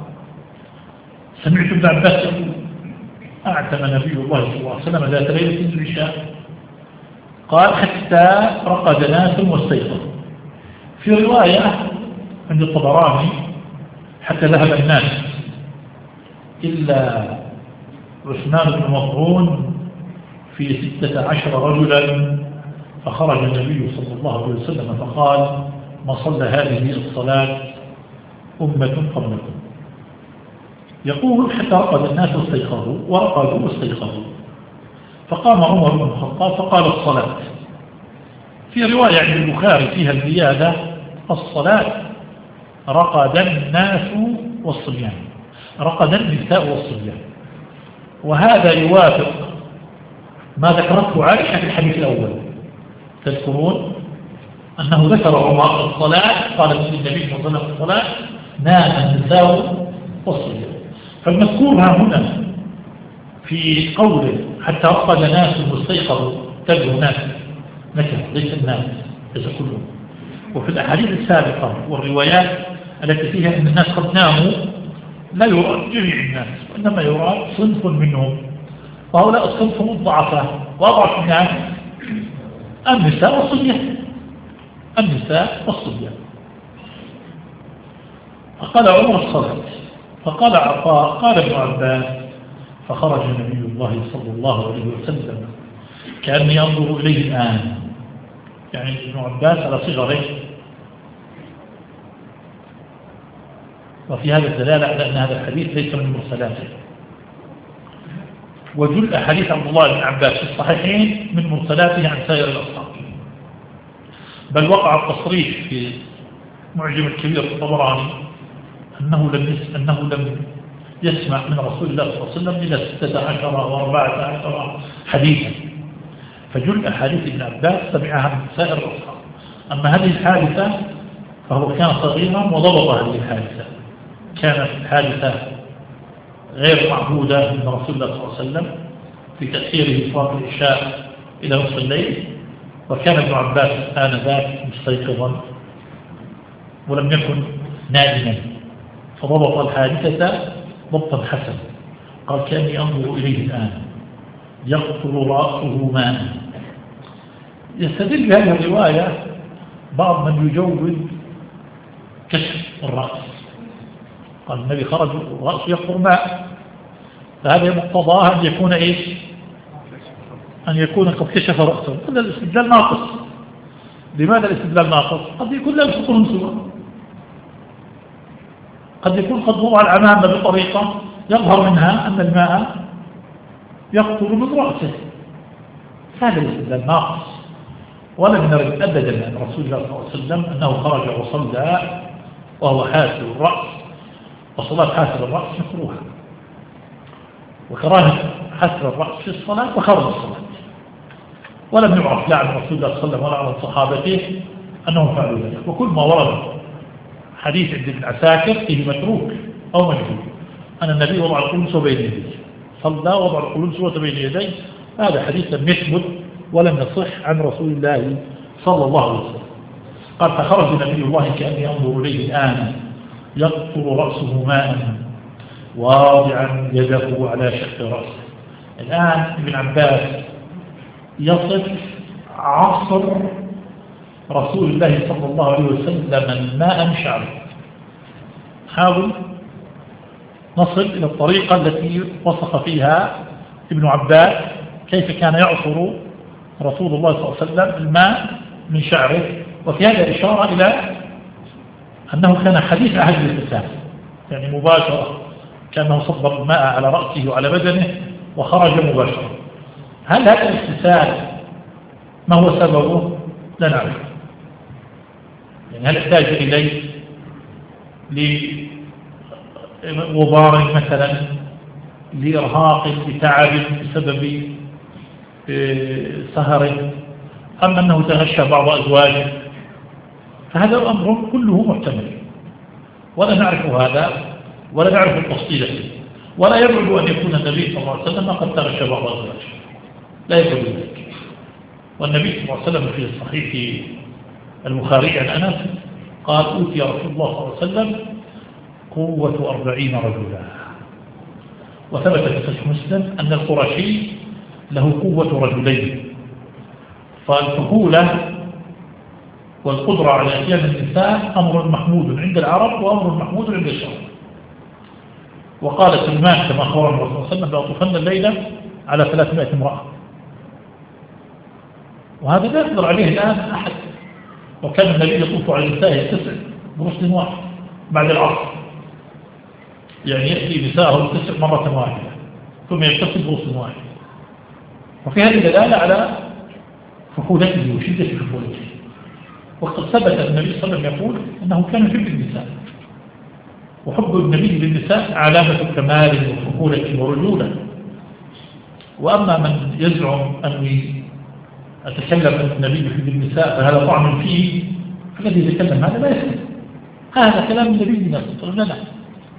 سمعت ابن عباس يقول أعتم نبي الله صلى الله عليه وسلم ذات ليلة العشاء، قال حتى رقد ناس واستيقظ. في رواية عند الطبراني حتى ذهب الناس إلا عثمان بن مظعون في ستة عشر رجلا، فخرج النبي صلى الله عليه وسلم فقال ما صلى هذه الصلاة أمة قبلكم. يقول حتى رقد الناس واستيقظوا، ورقدوا واستيقظوا، فقام عمر بن الخطاب فقال الصلاة. في رواية عند البخاري فيها الزيادة الصلاة رقد الناس والصبيان، رقد النساء والصبيان. وهذا يوافق ما ذكرته عائشة في الحديث الأول. تذكرون أنه ذكر عمر الصلاة، قال النبي صلى الله عليه وسلم الصلاة نام النساء والصبيان. فالمذكور هنا في قوله حتى رقد ناس واستيقظوا تبعوا ناس نكر ليس الناس ليس كلهم. وفي الأحاديث السابقة والروايات التي فيها أن الناس قد ناموا لا يراد جميع الناس، وإنما يراد صنف منهم، وهؤلاء الصنف الضعفاء. وأضعف الناس النساء والصبيان، النساء والصبيان. فقال عمر الصلاة، فقال عطاء قال ابن عباس فخرج نبي الله صلى الله عليه وسلم كأني ينظر إليه الآن، يعني ابن عباس على صغره. وفي هذا الدلالة على أن هذا الحديث ليس من مرسلاته، وجل أحاديث عبد الله بن عباس في الصحيحين من مرسلاته عن سائر الأصحاب، بل وقع التصريح في معجم الكبير الطبراني أنه لم أنه لم يسمع من رسول الله صلى الله عليه وسلم إلى ستة عشر وأربعة عشر حديثا، فجل أحاديث ابن عباس سمعها من سائر الأصحاب. أما هذه الحادثة فهو كان صغيرا وضبط هذه الحادثة، كانت الحادثة غير معهودة من رسول الله صلى الله عليه وسلم في تأثيره صلاة العشاء إلى نصف الليل، وكان ابن عباس آنذاك مستيقظا ولم يكن نائما، فضبط الحادثة ضبطا حسنا. قال كأني أنظر إليه الآن يقطر رأسه ماء. يستدل بهذه الرواية بعض من يجوز كشف الرأس، قال النبي خرج رأسه يقطر ماء، فهذا مقتضاه أن يكون إيش؟ أن يكون قد كشف رأسه. هذا الاستدلال ناقص. لماذا الاستدلال ناقص؟ قد يكون لا يفقه سوى، قد يكون قد وضع العمامة بطريقة يظهر منها أن الماء يقطر من رأسه، هذا الاستدلال ناقص. ولم نرد أبدا عن رسول الله صلى الله عليه وسلم أنه خرج وصلى وهو حاسر الرأس، وصلاة حاسر الرأس مكروهة، وكراهة حاسر الرأس في الصلاة وخارج الصلاة. ولم يعرف لا عن رسول الله صلى الله عليه وسلم ولا عن صحابته أنهم فعلوا ذلك. وكل ما ورد حديث عند ابن عساكر فيه متروك أو مجهول أن النبي وضع القلوس بين يديه، صلى وضع القلوس بين يديه، هذا حديث لم يثبت ولم يصح عن رسول الله صلى الله عليه وسلم. قال فخرج نبي الله كأني ينظر إليه الآن يقطر رأسه ماء واضعا يده على شق رأسه. الآن ابن عباس يصف عصر رسول الله صلى الله عليه وسلم الماء من شعره. حاول نصل إلى الطريقة التي وصف فيها ابن عباس كيف كان يعصر رسول الله صلى الله عليه وسلم الماء من شعره. وفي هذا إشارة إلى أنه كان حديث عهد الإسلام، يعني مباشرة، كأنه صب الماء على رأسه وعلى بدنه وخرج مباشرة. هل هذا الاغتسال ما هو سببه؟ لا نعرف. يعني هل احتاج إليه لغبار مثلا، لإرهاق، لتعب بسبب سهر، أم أنه تغشى بعض أزواجه؟ فهذا الأمر كله محتمل، ولا نعرف هذا ولا نعرف التفصيل فيه، ولا يبعد أن يكون النبي صلى الله عليه وسلم قد تغشى بعض أزواجه، لا يبعد ذلك. والنبي صلى الله عليه وسلم في الصحيح البخاري عن أنس قال أوتي رسول الله صلى الله عليه وسلم قوة أربعين رجلا. وثبت في صحيح مسلم أن القرشي له قوة رجلين، فالفحولة والقدرة على أتيان النساء أمر محمود عند العرب وأمر محمود عند الشرق. وقال سلمان كما أخبر الرسول صلى الله عليه وسلم لأطوفن الليلة على ثلاثمائة امرأة، وهذا لا يقدر عليه الآن أحد. وكان النبي يطوف على النساء التسع برسل واحد بعد العصر، يعني يأتي نساءه التسع مرة واحدة ثم يغتسل برسل واحد. وفي هذه دلالة على فحولته وشدة فحولته. وقد ثبت النبي صلى الله عليه وسلم يقول أنه كان يحب النساء، وحب النبي للنساء علامة كمال وفحولة ورجولة. وأما من يزعم أني أتكلم أن النبي يحب النساء فهذا طعن فيه، الذي يتكلم هذا لا يسلم، هذا كلام النبي لنا صلى الله عليه وسلم،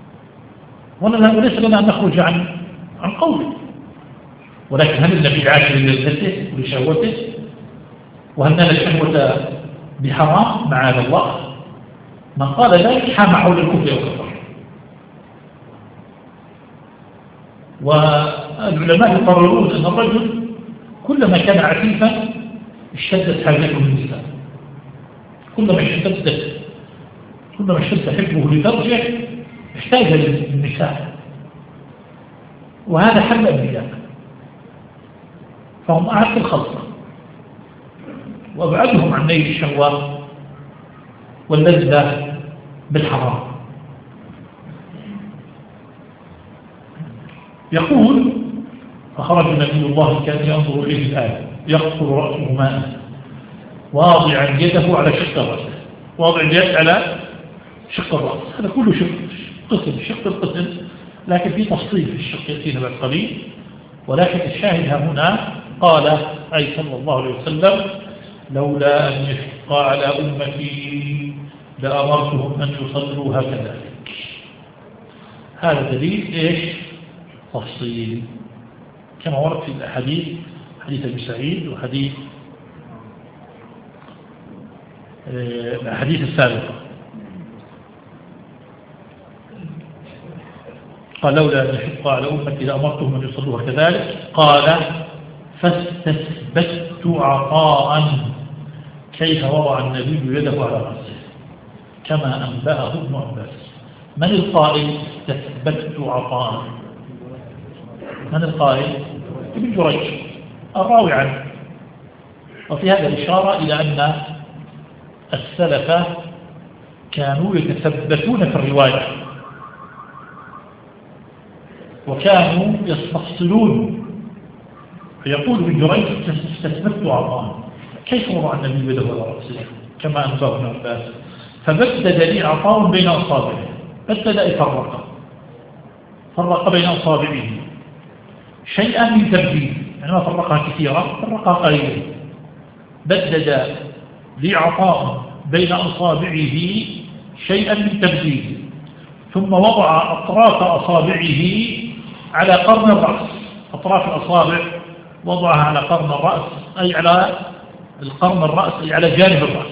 وليس لنا أن نخرج عن عن قوله. ولكن هل النبي عاش للذته ولشهوته؟ وهل نال الشهوة بحرام؟ معاذ الله. من قال ذلك حام حول الكفر والكفر. والعلماء يقررون أن الرجل كلما كان عفيفا اشتدت حاجته للنساء، كلما اشتدت كلما اشتد حبه لزوجه احتاج للنساء. وهذا حل الأنبياء، فهم أعد الخلق وأبعدهم عن نيل الشهوات واللذة بالحرام. يقول فخرج نبي الله كان ينظر إليه الآية يقطر رأسه ماء واضعا يده على شق رأسه، واضع اليد على شق الرأس، هذا كله شق قسم شق القسم، لكن في تفصيل في الشق يأتينا بعد قليل. ولكن الشاهد هنا قال أي صلى الله عليه وسلم لولا أن يشق على أمتي لأمرتهم أن يصلوا هكذا. هذا دليل إيش؟ تفصيل كما ورد في الحديث، حديث أبي سعيد وحديث الحديث السابقة. قال لولا أن يشق على أمتي لأمرتهم أن يصلوها كذلك. قال فاستثبت عطاء كيف وضع النبي يده على رأسه كما أنبأه ابن عباس. من القائل استثبت عطاء؟ من القائل؟ ابن جريج الراوي عنه. وفي هذا الإشارة إلى أن السلف كانوا يتثبتون في الرواية وكانوا يستفصلون. فيقول ابن جريج استثبت عطاء كيف وضع النبي يده على رأسه كما أنبأه ابن عباس. فبدد لي عطاء بين أصابعه، بدد أي فرق فرق بين أصابعه شيئا من تبديل، يعني ما فرقها كثيرا، فرقها قليلا. بدد لي عطاء بين أصابعه شيئا من تبديل، ثم وضع أطراف أصابعه على قرن الرأس. أطراف الأصابع وضعها على قرن الرأس، أي على القرن الرأس، أي على جانب الرأس.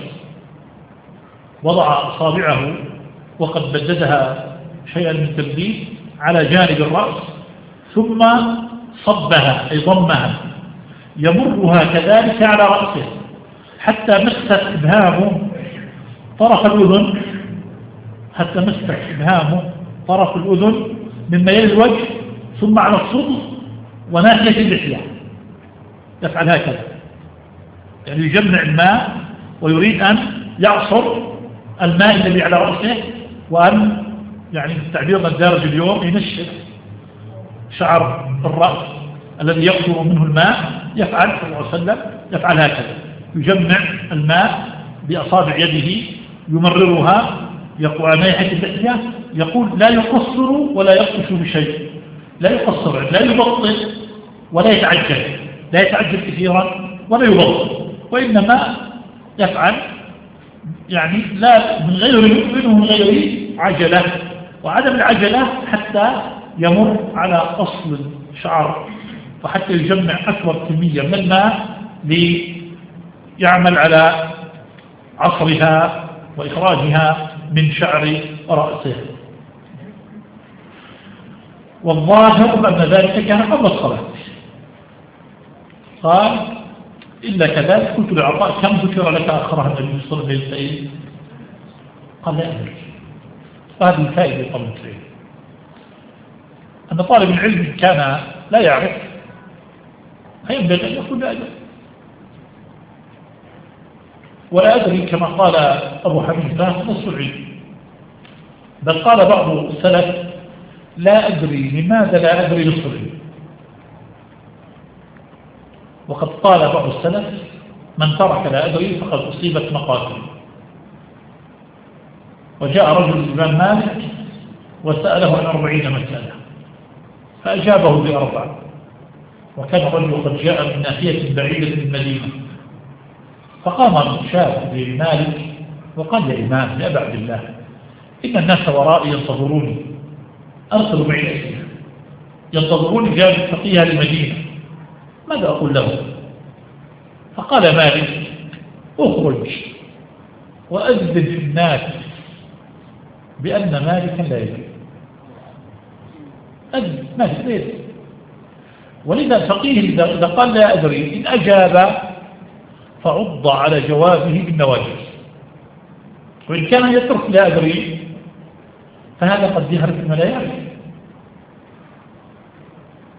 وضع أصابعه وقد بددها شيئا من تبديل على جانب الرأس، ثم صبها أي ضمها يمرها كذلك على رأسه حتى مست إبهامه طرف الأذن، حتى مست إبهامه طرف الأذن مما يلي الوجه، ثم على الصدر وناحية اللحية. يفعل هكذا، يعني يجمع الماء ويريد أن يعصر الماء الذي على رأسه، وأن يعني بالتعبير الدارج اليوم ينشف شعر الرأس الذي يقطر منه الماء. يفعل صلى الله عليه وسلم يفعل هكذا، يجمع الماء بأصابع يده يمررها يقوى ناحية اللحية. يقول لا يقصر ولا يقصر بشيء، لا يقصر لا يبطئ ولا يتعجل، لا يتعجل كثيرا ولا يبطئ، وإنما يفعل يعني لا من غير منه من غير عجلة. وعدم العجلة حتى يمر على أصل الشعر، وحتى يجمع أكبر كمية من الماء ليعمل على عصرها وإخراجها من شعر رأسه. والظاهر أن ذلك كان قبل الصلاة. قال إلا كذلك. قلت لعطاء كم ذكر لك أخرها النبي صلى الله عليه وسلم؟ قال لا أدري. وهذه الفائدة طلبت العلم، أن طالب العلم كان لا يعرف فينبغي أن يقول لا أدري. ولا أدري كما قال أبو حنيفة نص العلم، بل قال بعض السلف لا أدري لماذا لا أدري نص العلم. وقد قال بعض السلف من ترك لا أدري فقد أصيبت مقاتل. وجاء رجل الإمام مالك وسأله عن أربعين مسألة فأجابه بأربعة، وكان الرجل قد جاء من ناحية بعيدة من المدينة. فقام شاب لمالك وقال يا إمام يا أبا عبد الله إن الناس ورائي ينتظروني، أرسلوا معي الأسئلة ينتظروني جاء فقيها للمدينة، ماذا أقول له؟ فقال مالك اخرج وأذن في الناس بأن مالكا لا يدري. أذن مالك لا يدري. ولذا الفقيه إذا قال لا أدري إن أجاب فعض على جوابه بالنواجذ، وإن كان يترك لا أدري فهذا قد يهرب ما لا يعرف.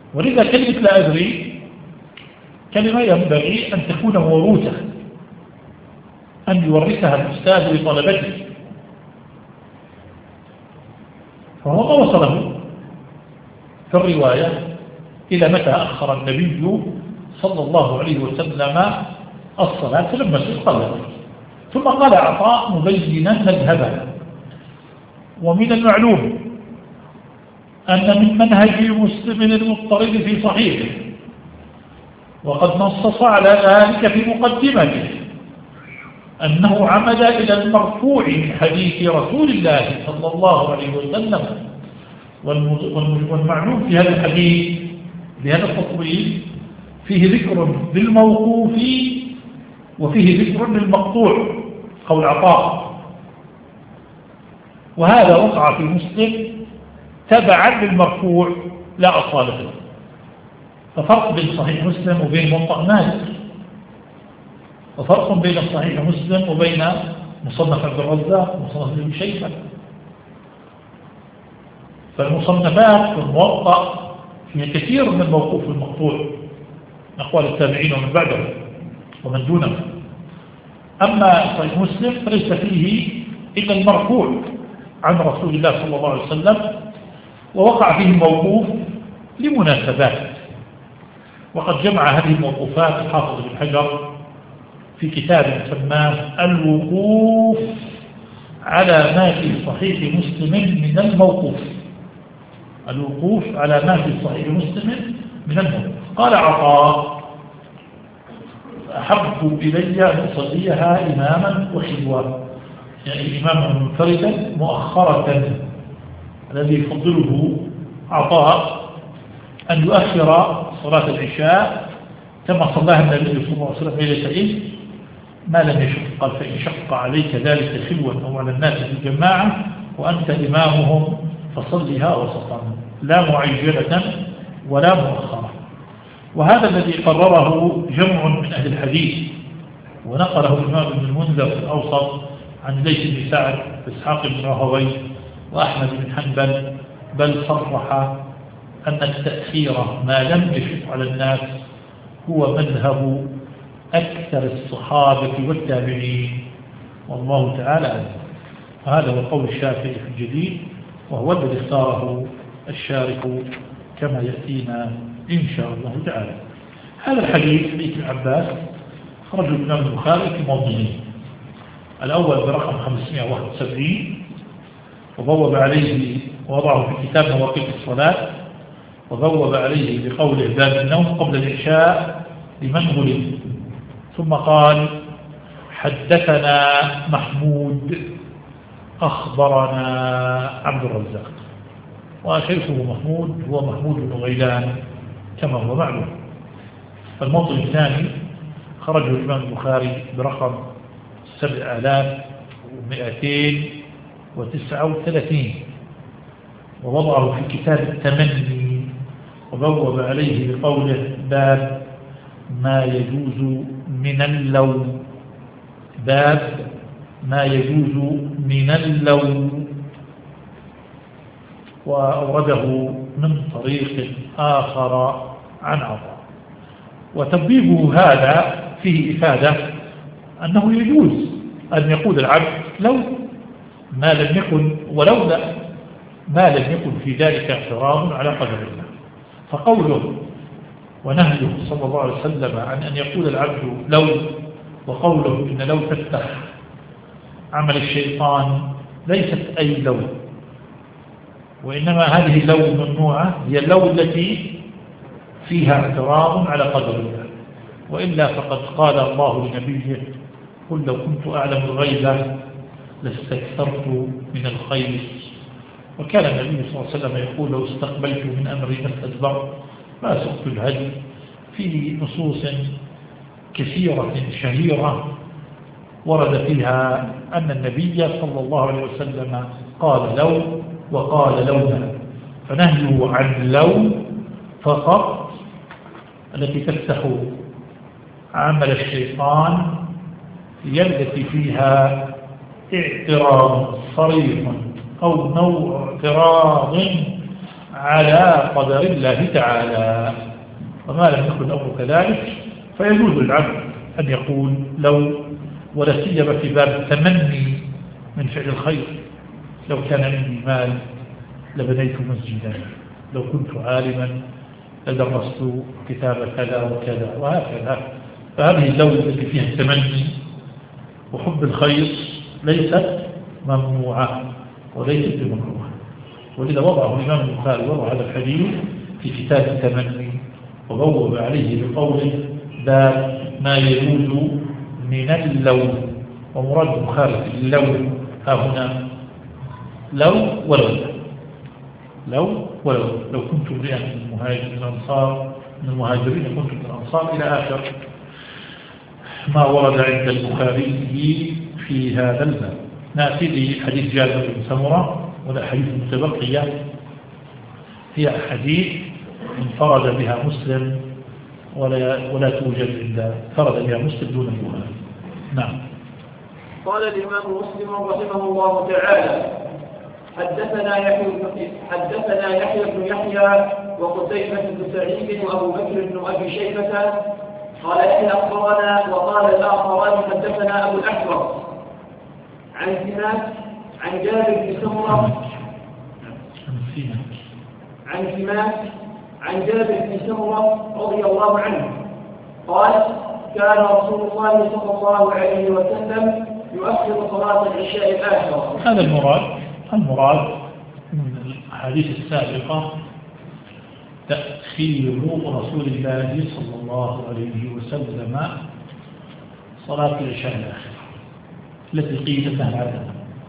ولذا كلمة لا أدري كلمة ينبغي أن تكون موروثة، أن يورثها الأستاذ لطلبته، فهو ما وصله في الرواية إلى متى أخر النبي صلى الله عليه وسلم الصلاة لما سئل، ثم قال عطاء مبينا مذهبه. ومن المعلوم أن من منهج مسلم المضطرد في صحيحه، وقد نصص على ذلك في مقدمته، أنه عمد إلى المرفوع من حديث رسول الله صلى الله عليه وسلم. والمعلوم في هذا الحديث بهذا التطويل فيه ذكر بالموقوف وفيه ذكر بالمقطوع قول عطاء، وهذا وقع في مسلم تبعا للمرفوع لا أصالة له. ففرق بين صحيح مسلم وبين موطأ مالك، وفرق بين صحيح مسلم وبين مصنف عبد الرزاق ومصنف ابن شيبة. فالمصنفات والموطأ فيها كثير من الموقوف والمقطوع، أقوال التابعين ومن بعدهم ومن دونهم. أما صحيح مسلم فليس فيه إلا المرفوع عن رسول الله صلى الله عليه وسلم، ووقع فيه الموقوف لمناسبات. وقد جمع هذه الموقوفات الحافظ بن حجر في كتاب سماه الوقوف على ما في صحيح مسلم من الموقوف. الوقوف على ما في صحيح مسلم من الموقوف. قال عطاء أحب إلي أن أصليها إماما وحلوا، يعني إماما منفردا مؤخرة، الذي يفضله عطاء أن يؤخر صلاة العشاء كما صلاها النبي صلى الله عليه وسلم ليلتين ما لم يشق. قال فإن شق عليك ذلك خلوا أو على الناس في الجماعة وأنت إمامهم فصلها وسطا، لا معجلة ولا مؤخرة. وهذا الذي قرره جمع من أهل الحديث، ونقله الإمام ابن المنذر في الأوسط عن ليث بن سعد وإسحاق بن راهويه وأحمد بن حنبل، بل صرح أن التأخير ما لم يشق على الناس هو مذهب أكثر الصحابة والتابعين، والله تعالى أعلم. هذا هو قول الشافعي في الجديد، وهو الذي اختاره الشارح كما يأتينا إن شاء الله تعالى. هذا الحديث حديث العباس خرج الإمام البخاري في موضعين: الأول برقم خمسمائة وواحد وسبعين وبوب عليه ووضعه في كتاب مواقيت الصلاة، وبوب عليه بقوله باب النوم قبل العشاء لمن غلب، ثم قال حدثنا محمود أخبرنا عبد الرزاق. وشيخه محمود هو محمود بن غيلان كما هو معلوم. فالموطن الثاني خرجه الإمام البخاري برقم سبع آلاف ومئتين وتسعة وثلاثين، ووضعه في كتاب التمني وبوب عليه بقوله باب ما يجوز من اللوم، باب ما يجوز من اللوم، وأورده من طريق آخر عن عطاء. وتبويبه هذا فيه إفادة أنه يجوز أن يقول العبد لو ما لم يكن ولولا ما لم يكن في ذلك اعتراض على قدر الله. فقوله ونهيه صلى الله عليه وسلم عن أن يقول العبد لو، وقوله إن لو تفتح عمل الشيطان ليست أي لو، وإنما هذه اللو الممنوعة هي اللو التي فيها اعتراض على قدر الله. وإلا فقد قال الله لنبيه قل لو كنت أعلم الغيب لاستكثرت من الخير. وكان النبي صلى الله عليه وسلم يقول لو استقبلت من أمري ما استدبرت ما سقت الهدي، في نصوص كثيرة شهيرة ورد فيها أن النبي صلى الله عليه وسلم قال لو وقال لولا. فنهيه عن لو فقط التي تفتح عمل الشيطان هي التي فيها اعتراض صريح أو نوع اعتراض على قدر الله تعالى، وما لم يكن الأمر كذلك فيجوز للعبد أن يقول لو، ولا سيما في باب التمني من فعل الخير، لو كان عندي مال لبنيت مسجدا، لو كنت عالما لدرست كتاب كذا وكذا وهكذا. فهذه اللون التي فيها التمني وحب الخير ليست ممنوعة وليست بمكروهة، ولذا وضعه الإمام البخاري وضع هذا الحديث في كتاب التمني وبوب عليه بقوله باب ما يجوز من اللون. ومراد البخاري في اللون ها هنا لو ولو لو ولو لو كنت امرئا من المهاجرين الأنصار من المهاجرين كنت من الأنصار إلى آخر ما ورد عند البخاري في هذا الباب. نأتي لحديث جابر بن سمرة، ولا حديث متبقية هي حديث انفرد بها مسلم ولا ولا توجد عند فرد بها مسلم دون البخاري. نعم. قال الإمام مسلم رحمه الله تعالى: حدثنا يحيى حدثنا يحيى بن يحيى وقتيبة بن سعيد وأبو بكر بن أبي شيبة قال يحيى أخبرنا، وقال الآخران حدثنا أبو الأحوص عن سماك عن جابر بن سمرة عن سماك عن جابر بن سمرة رضي الله عنه قال: كان رسول الله صلى الله عليه وسلم يؤخر صلاة العشاء الآخرة. هذا المراد المراد من الأحاديث السابقة تأخير رسول الله صلى الله عليه وسلم صلاة العشاء الآخرة التي قيل لها العدد.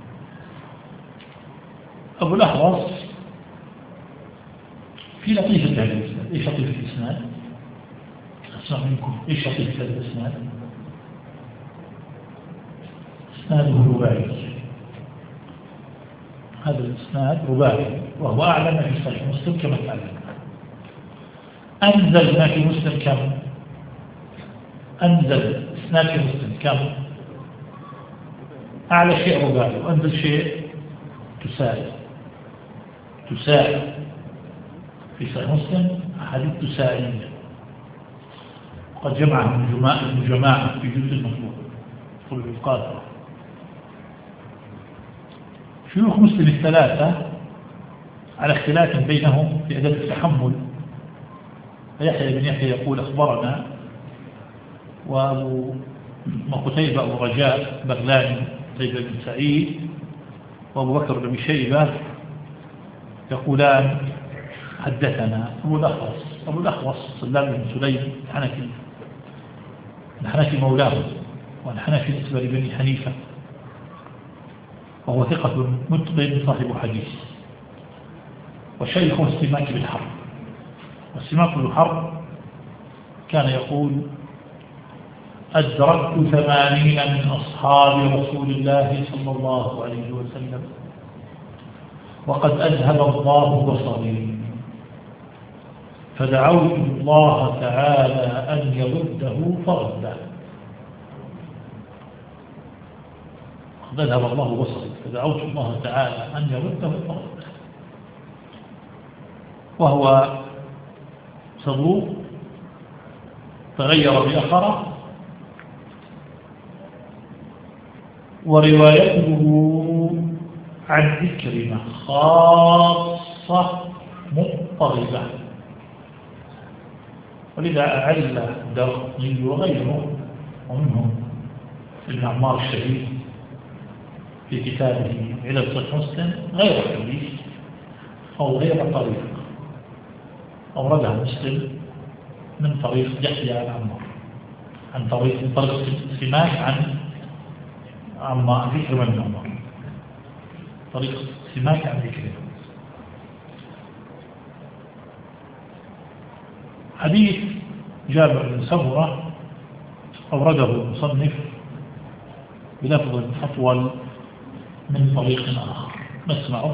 أبو الأحوص في لطيفة هذا الإسناد. إيش لطيفة الإسناد؟ أسمع منكم إيش لطيفة هذا الإسناد؟ إسناده رباعي. هذا الإسناد رباعي، وهو أعلى ما في صحيح مسلم كما تعلم. أنزل ما في مسلم كم؟ أنزل إسناد في مسلم كم؟ أعلى شيء رباعي، وأنزل شيء تساعد تساعد في صحيح مسلم أحاديث تساعدية قد جمعها ابن جماعة في جزء المطلوب طلب القادرة. شيوخ مسلم الثلاثة على اختلاف بينهم في أداة التحمل، فيحيى بن يحيى يقول أخبرنا، وأبو قتيبة أبو رجاء بغلاني قتيبة بن سعيد وأبو بكر بن شيبة يقولان حدثنا. أبو الأخوص أبو الأخوص سلام بن سليم الحنفي الحنفي مولاه، والحنفي نسبة لبني حنيفة، وهو ثقة متقن صاحب حديث، وشيخه السماك بن حرب. والسماك بن حرب كان يقول: أدركت ثمانين من أصحاب رسول الله صلى الله عليه وسلم وقد أذهب الله بصري، فدعوت الله تعالى أن يرده فرده. قد أذهب الله بصري فدعوت الله تعالى أن يرده فرده. وهو صدوق تغير بأخره، وروايته عن ذكرنا خاصة مضطربة، ولذا أعل الدرقطي وغيره ومنهم ابن عمار الشهيد في كتابه علل صحيح مسلم غير حديث أو غير طريق أوردها مسلم من طريق يحيى عن عمار، عن طريق من طريق سماك عن عمار ذكر من عمار، طريق سماك عن ذكر. حديث جابر بن سمرة أورده المصنف بلفظ أطول من طريق آخر، نسمعه.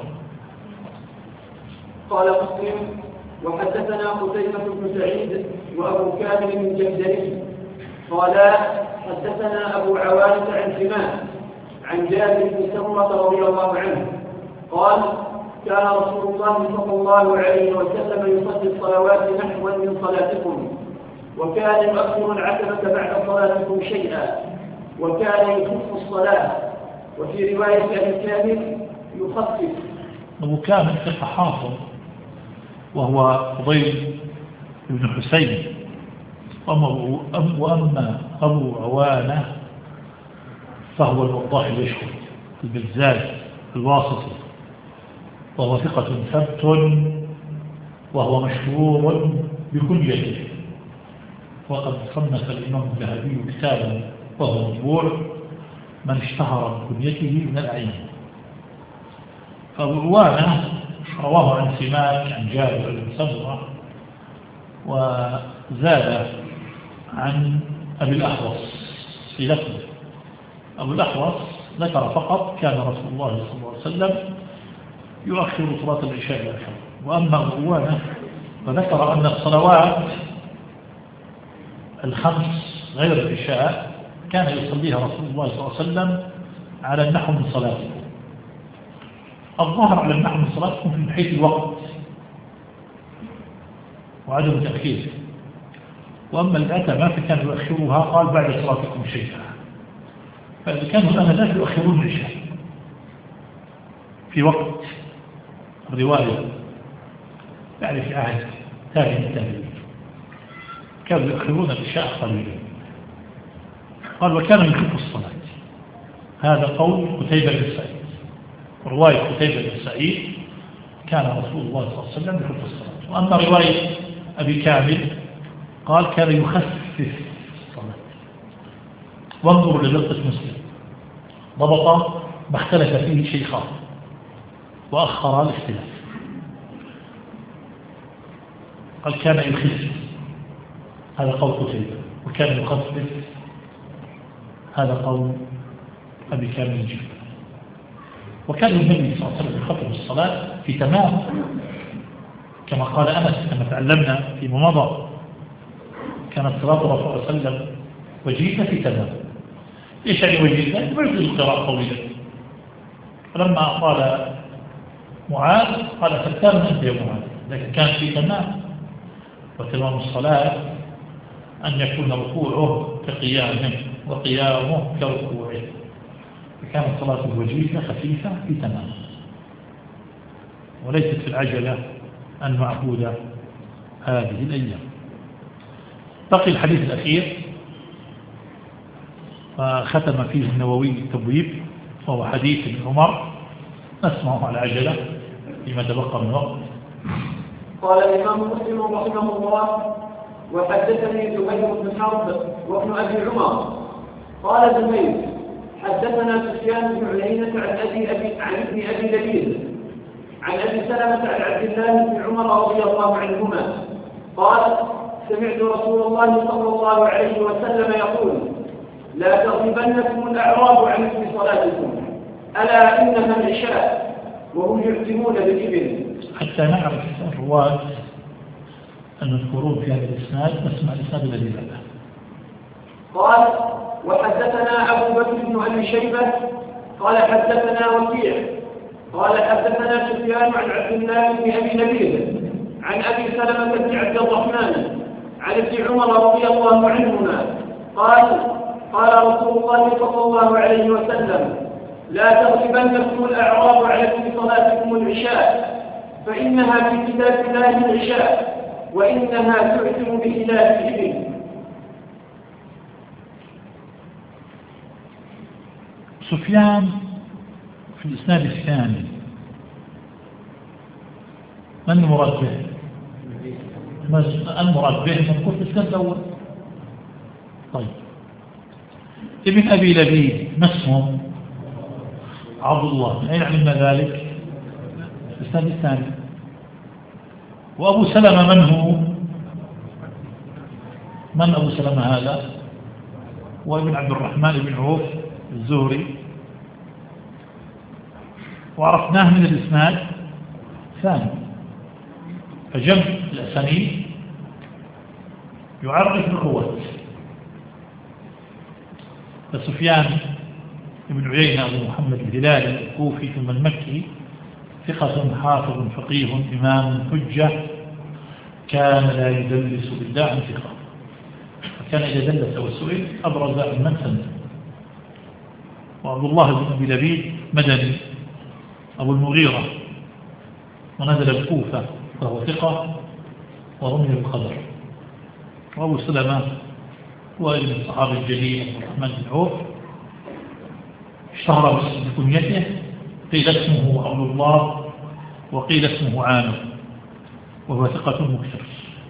قال مسلم: وحدثنا قتيبة بن سعيد وأبو كامل الجندري قال حدثنا أبو عوانة عن سماك عن جابر بن سمرة رضي الله عنه قال: كان رسول الله صلى الله عليه وسلم يصلي الصلوات نحوا من صلاتكم، وكان يؤخر العتمة بعد صلاتكم شيئا، وكان يخف الصلاة، وفي رواية أبي كامل يخفف. أبو كامل ثقة حافظ، وهو فضيل بن حسين. وأما أبو عوانة فهو الوضاح الأشهر البزاز الواسطي، وهو ثقة ثبت، وهو مشهور بكنيته، وقد صنف الإمام الذهبي كتابا وهو مطبوع من اشتهر بكنيته من الأعيان. فأبو عوانة رواه عن سماك عن جابر بن سمرة، وزاد عن أبي الأحوص في لفظه. أبو الأحوص ذكر فقط كان رسول الله صلى الله عليه وسلم يؤخر صلاة العشاء إلى الآخر. وأما أبو عوانة فذكر أن الصلوات الخمس غير العشاء كان يصليها رسول الله صلى الله عليه وسلم على النحو من صلاته. الظاهر على النحو من صلاتكم في حيث الوقت وعدم تأخيره. وأما الأتمة فكان يؤخرها قال بعد صلاتكم شيئا، فإذا كانوا الآن لا يؤخرون العشاء في وقت الرواية يعني في عهد تابع التابعين كانوا يؤخرون العشاء قليلا. قال وكانوا يخفوا الصلاة. هذا قول قتيبة بن سعيد، ورواية قتيبة بن سعيد كان رسول الله صلى الله عليه وسلم يخف الصلاة. وأما رواية أبي كامل قال كان يخفف الصلاة. وانظروا للقة مسلم ضبط ما اختلف فيه شيخان وأخر الاختلاف. قال كان يخفف، هذا قول قتيبة، وكان يخفف، هذا قول أبي كامل الجبل. وكان النبي صلى الله عليه وسلم يخفف الصلاة في تمام، كما قال أنس كما تعلمنا فيما مضى، كانت صلاة الرسول صلى الله عليه وسلم وجيزة في تمام. إيش يعني وجيزة؟ ما يجوز القراءة طويلة. فلما قال معاذ قال فتان أنت يا معاذ، لكن كان في تمام. وتمام الصلاة أن يكون ركوعه كقيامه وقيامه كركوعه، فكانت صلاة الوجيزة خفيفة في تمام، وليست في العجلة المعهودة هذه الأيام. بقي الحديث الأخير وختم فيه النووي التبويب، وهو حديث ابن عمر، نسمعه على عجلة فيما تبقى من وقت. قال الإمام مسلم رحمه الله: وحدثني زبير بن حرب وابن أبي عمر قال زبير حدثنا سفيان بن عيينة عن أبي أبي عن ابن أبي لبيد عن أبي سلمة عن عبد الله بن عمر رضي الله عنهما قال: سمعت رسول الله صلى الله عليه وسلم يقول: لا تغلبنكم الأعراب عن اسم صلاتكم، ألا إنها العشاء، وهم يعتمون بالإبل. حتى نعرف الرواة المذكورون في هذا الإسناد نسمع الإسناد الذي بعده. قال: وحدثنا أبو بكر بن أبي شيبة قال حدثنا وكيع قال حدثنا سفيان عن عبد الله بن أبي لبيد عن أبي سلمة بن عبد الرحمن عن ابن عمر رضي الله عنهما قال: قال رسول الله صلى الله عليه وسلم: لا تغلبنكم الأعراب على اسم صلاتكم العشاء، فإنها في كتاب الله العشاء، وإنها تعتم بخلاف الإبل. سفيان في الإسناد الثاني من المراد به؟ المراد به نقول في الإسناد الأول. طيب، ابن أبي لبيد ما اسمه؟ عبد الله. من أين علمنا ذلك؟ الإسناد الثاني. وأبو سلمة من هو؟ من أبو سلمة هذا؟ وابن عبد الرحمن بن عوف الزهري، وعرفناه من الإسناد الثاني. فجمع الأسانيد يعرف القوة. فسفيان بن عيينة أبو محمد الهلالي الكوفي ثم المكي ثقة حافظ فقيه إمام حجة كان لا يدلس بالله عن ثقة، وكان إذا دلس وسئل أبرز عن من سند. وعبد الله بن أبي لبيد مدني أبو المغيرة، ونزل الكوفة وهو ثقة ورمي بالقدر. وأبو سلمة وابن الصحابي الجليل عبد الرحمن بن عوف اشتهر بكنيته، قيل اسمه عبد الله وقيل اسمه عامر، وهو ثقة مكثر.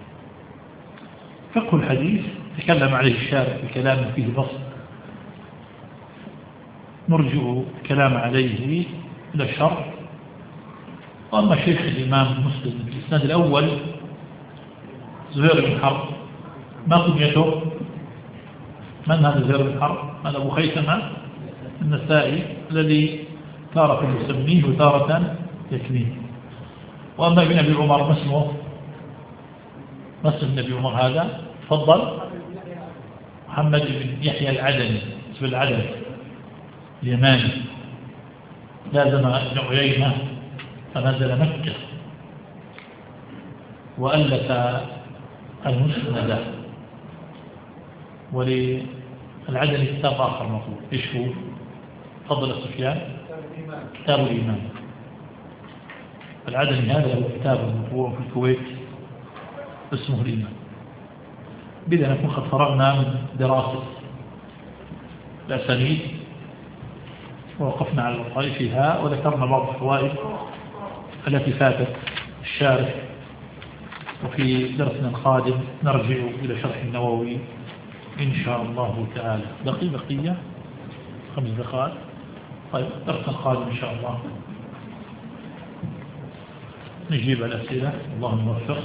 فقه الحديث تكلم عليه الشارع بكلام فيه بسط، نرجع الكلام عليه إلى الشرح. وأما شيخ الإمام مسلم في الإسناد الأول زهير بن حرب، ما كنيته؟ من هذا زهير بن حرب؟ هذا أبو خيثمة النسائي الذي تارة يسميه وتارة يكنيه. وأما ابن أبي عمر ما اسمه؟ ما اسم ابن أبي عمر هذا؟ تفضل. محمد بن يحيى العدني، اسم العدني اليماني، لازم ابن عيينة فنزل مكة وألف المسند، وللعدني كتاب آخر مطلوب. إيش هو؟ تفضل سفيان. كتاب الإيمان. العدني هذا هو كتاب مطبوع في الكويت اسمه الإيمان. بدأ نكون قد فرغنا من دراسة الأسانيد ووقفنا على لطائفها وذكرنا بعض الفوائد التي فاتت الشارح. وفي درسنا القادم نرجع إلى شرح النووي إن شاء الله تعالى. بقي بقية خمس دقائق. طيب درسنا القادم إن شاء الله نجيب على الأسئلة. اللهم موفق.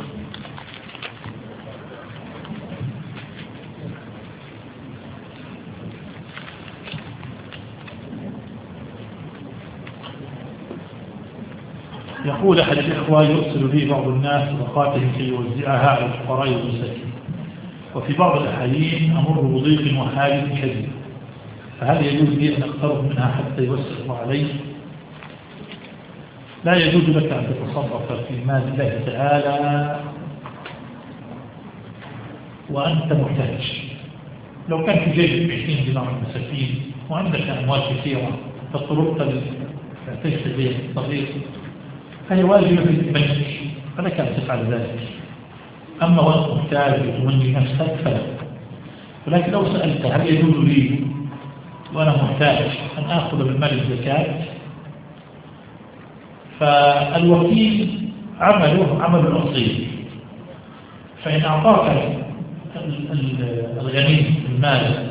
يقول أحد الإخوة يرسل لي بعض الناس صدقاتهم كي يوزعها على الفقراء والمساكين، وفي بعض الأحيان أمر بضيق وحاجة كبير، فهل يجوز لي أن أقترب منها حتى يوسع الله علي؟ لا يجوز لك أن تتصرف في مال الله تعالى وأنت محتاج. لو كان في جيبك عشرين دينار المساكين وعندك أموال كثيرة فاضطررت لتشتري صغير فهي واجبة في البنك، فلك أن تفعل ذلك. أما وأنت محتاج وتمني نفسك فلا. ولكن لو سألت هل يجوز لي وأنا محتاج أن آخذ من مال الزكاة، فالوكيل عمله عمل الأصيل، فإن أعطاك الغني المال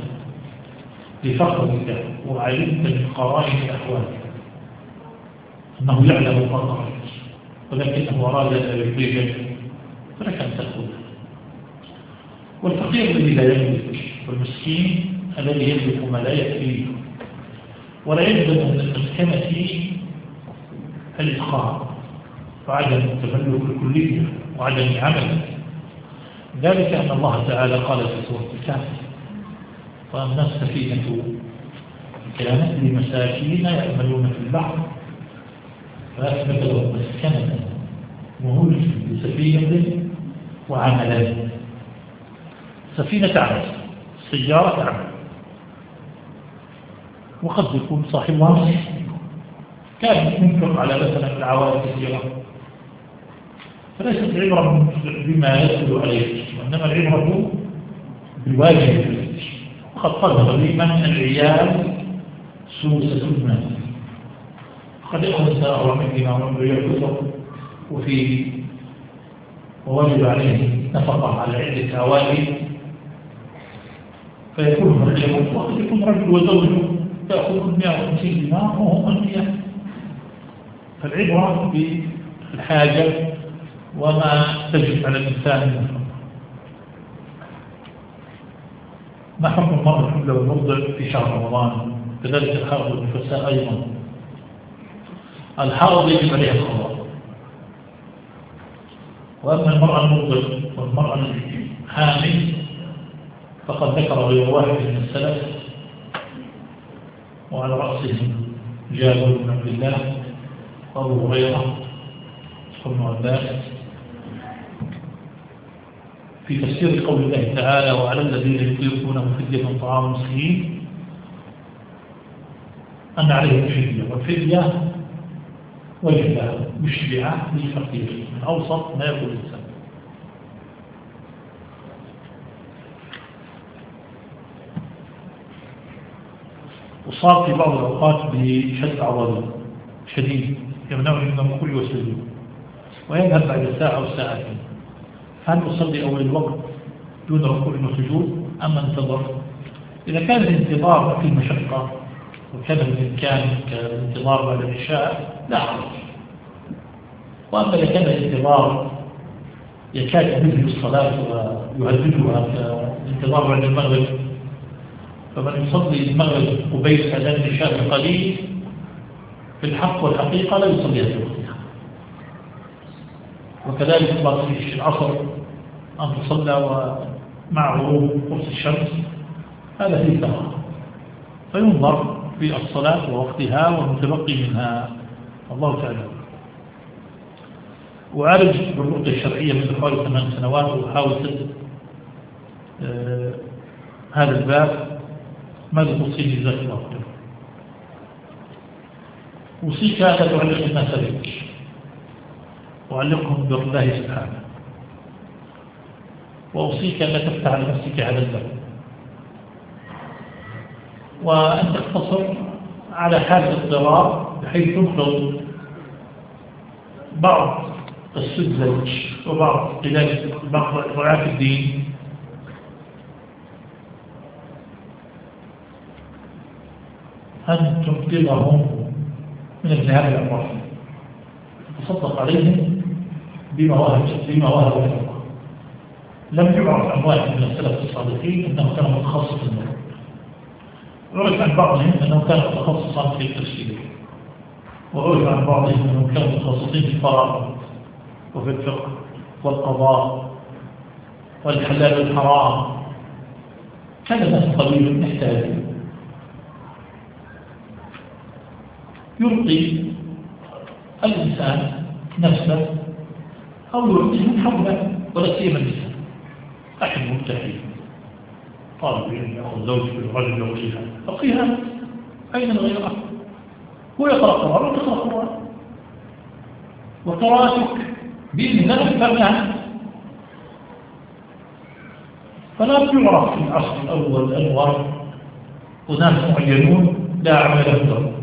لفقرك وعلمت من قرائن الأحوال أنه يعلم فقرك ولكنه أراد أن يفرجك فلك أن تأخذ. والفقير الذي لا يملك والمسكين الذي يملك ما لا يكفيه، ولا يلزم من المسكنة الإتقان وعدم التملك الكلية وعدم العمل. ذلك أن الله تعالى قال في سورة الكهف: وأما السفينة كانت لمساكين يعملون في البحر فأثبت لهم مسكنة وملك لسفينة وعملا. سفينة تعمل، سيارة تعمل، وقد يكون صاحبها مسكين كان ينفق على مثلا العوائل كثيرة، فليست العبرة بما يدخل عليه، وإنما العبرة بالواجب. وقد قال غريبا: العيال سوسة المال. قد يكون سأرى مني ما عمره يكتب وفي وواجب عليه نفقه على عدة عوائل، فيكون رجل، وقد يكون رجل وزوجه تأخذ مئة وخمسين دينار وهم أنبياء. فالعبرة بالحاجة وما تجب على الإنسان من الفقر. ما حكم المرأة الحمل والمرضع في شهر رمضان؟ كذلك الحرض والنفساء أيضا. الحرض يجب عليها القضاء، وأما المرأة المرضع والمرأة الحامل فقد ذكر غير واحد من السلف وعلى رأسهم جابر بن عبد الله أبو هريرة ابن عباس في تفسير قول الله تعالى وعلى الذين يطيقونه فدية طعام مسكين أن عليهم فدية، والفدية وجبة مشبعة للفقير من أوسط ما يقول الإنسان. وصار في بعض الأوقات بشد عضلي شديد يمنعني من الركوع والسجود ويذهب بعد ساعة أو ساعتين، هل أصلي أول الوقت دون ركوع وسجود أم انتظر؟ إذا كان الانتظار في مشقة وكان بالإمكان كالانتظار بعد العشاء لا حرج، وأما إذا كان الانتظار يكاد يذهب الصلاة ويهددها كالانتظار بعد المغرب، فمن يصلي المغرب قبيل أذان العشاء بقليل في الحق والحقيقة لا يصليها في وقتها. وكذلك ما تصلي العصر أن تصلى ومع غروب قرص الشمس هذا فيه ثمرة، فينظر في الصلاة ووقتها والمتبقي منها. الله تعالى. وأعالج بالرقية الشرعية منذ حوالي ثمان سنوات وأحاول سد آه هذا الباب. ماذا توصي جزاك الله خير؟ أوصيك أن تعلق الناس بك وعلقهم بالله سبحانه، وأوصيك أن تفتح لنفسك هذا الباب وأن تقتصر على حال الاضطرار بحيث تنقذ بعض السذج وبعض قلال بعض ضعاف الدين أن تنقذهم من الذهاب إلى الرحم، تصدق عليهم بما وهب بما وهب لهم. لم يعرف عن واحد من السلف الصالحين أنه كان متخصصا منه، عرف عن بعضهم أنه كان متخصصا في التفسير، وعرف عن بعضهم أنهم كانوا متخصصين في الفرائض وفي الفقه والقضاء والحلال والحرام. كان الناس قليل محتاج يلقي الإنسان نفسه أو يلقيه حوله، ولا سيما النساء أحد مبتحي طالب علم أو زوج بالرجل أو شيئا ألقيها أين الغيرة؟ هو يقرأ قرآن وتقرأ قرآن، وقراءتك بإذن الله تفهمها. فلا يعرف في العصر الأول الأنوار وناس معينون لا عمل لهم،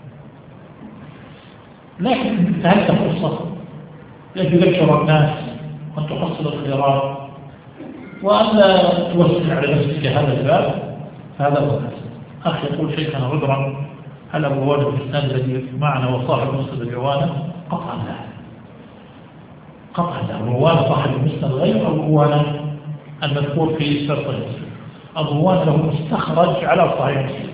لكن هذه فرصة يذكر الناس وأن تحصل الخيرات وأن لا توسع على نفسك هذا الباب. هذا هو الناس. أخي يقول شيخنا عذرا هل أبو واجب الإسلام الذي معنا وصاحب مسند العوانة؟ قطعا لا، قطعا لا. أبو وانا صاحب المسند غير أبو وانا المذكور في شرط المسلم. أبو وانا له مستخرج على صحيح مسلم،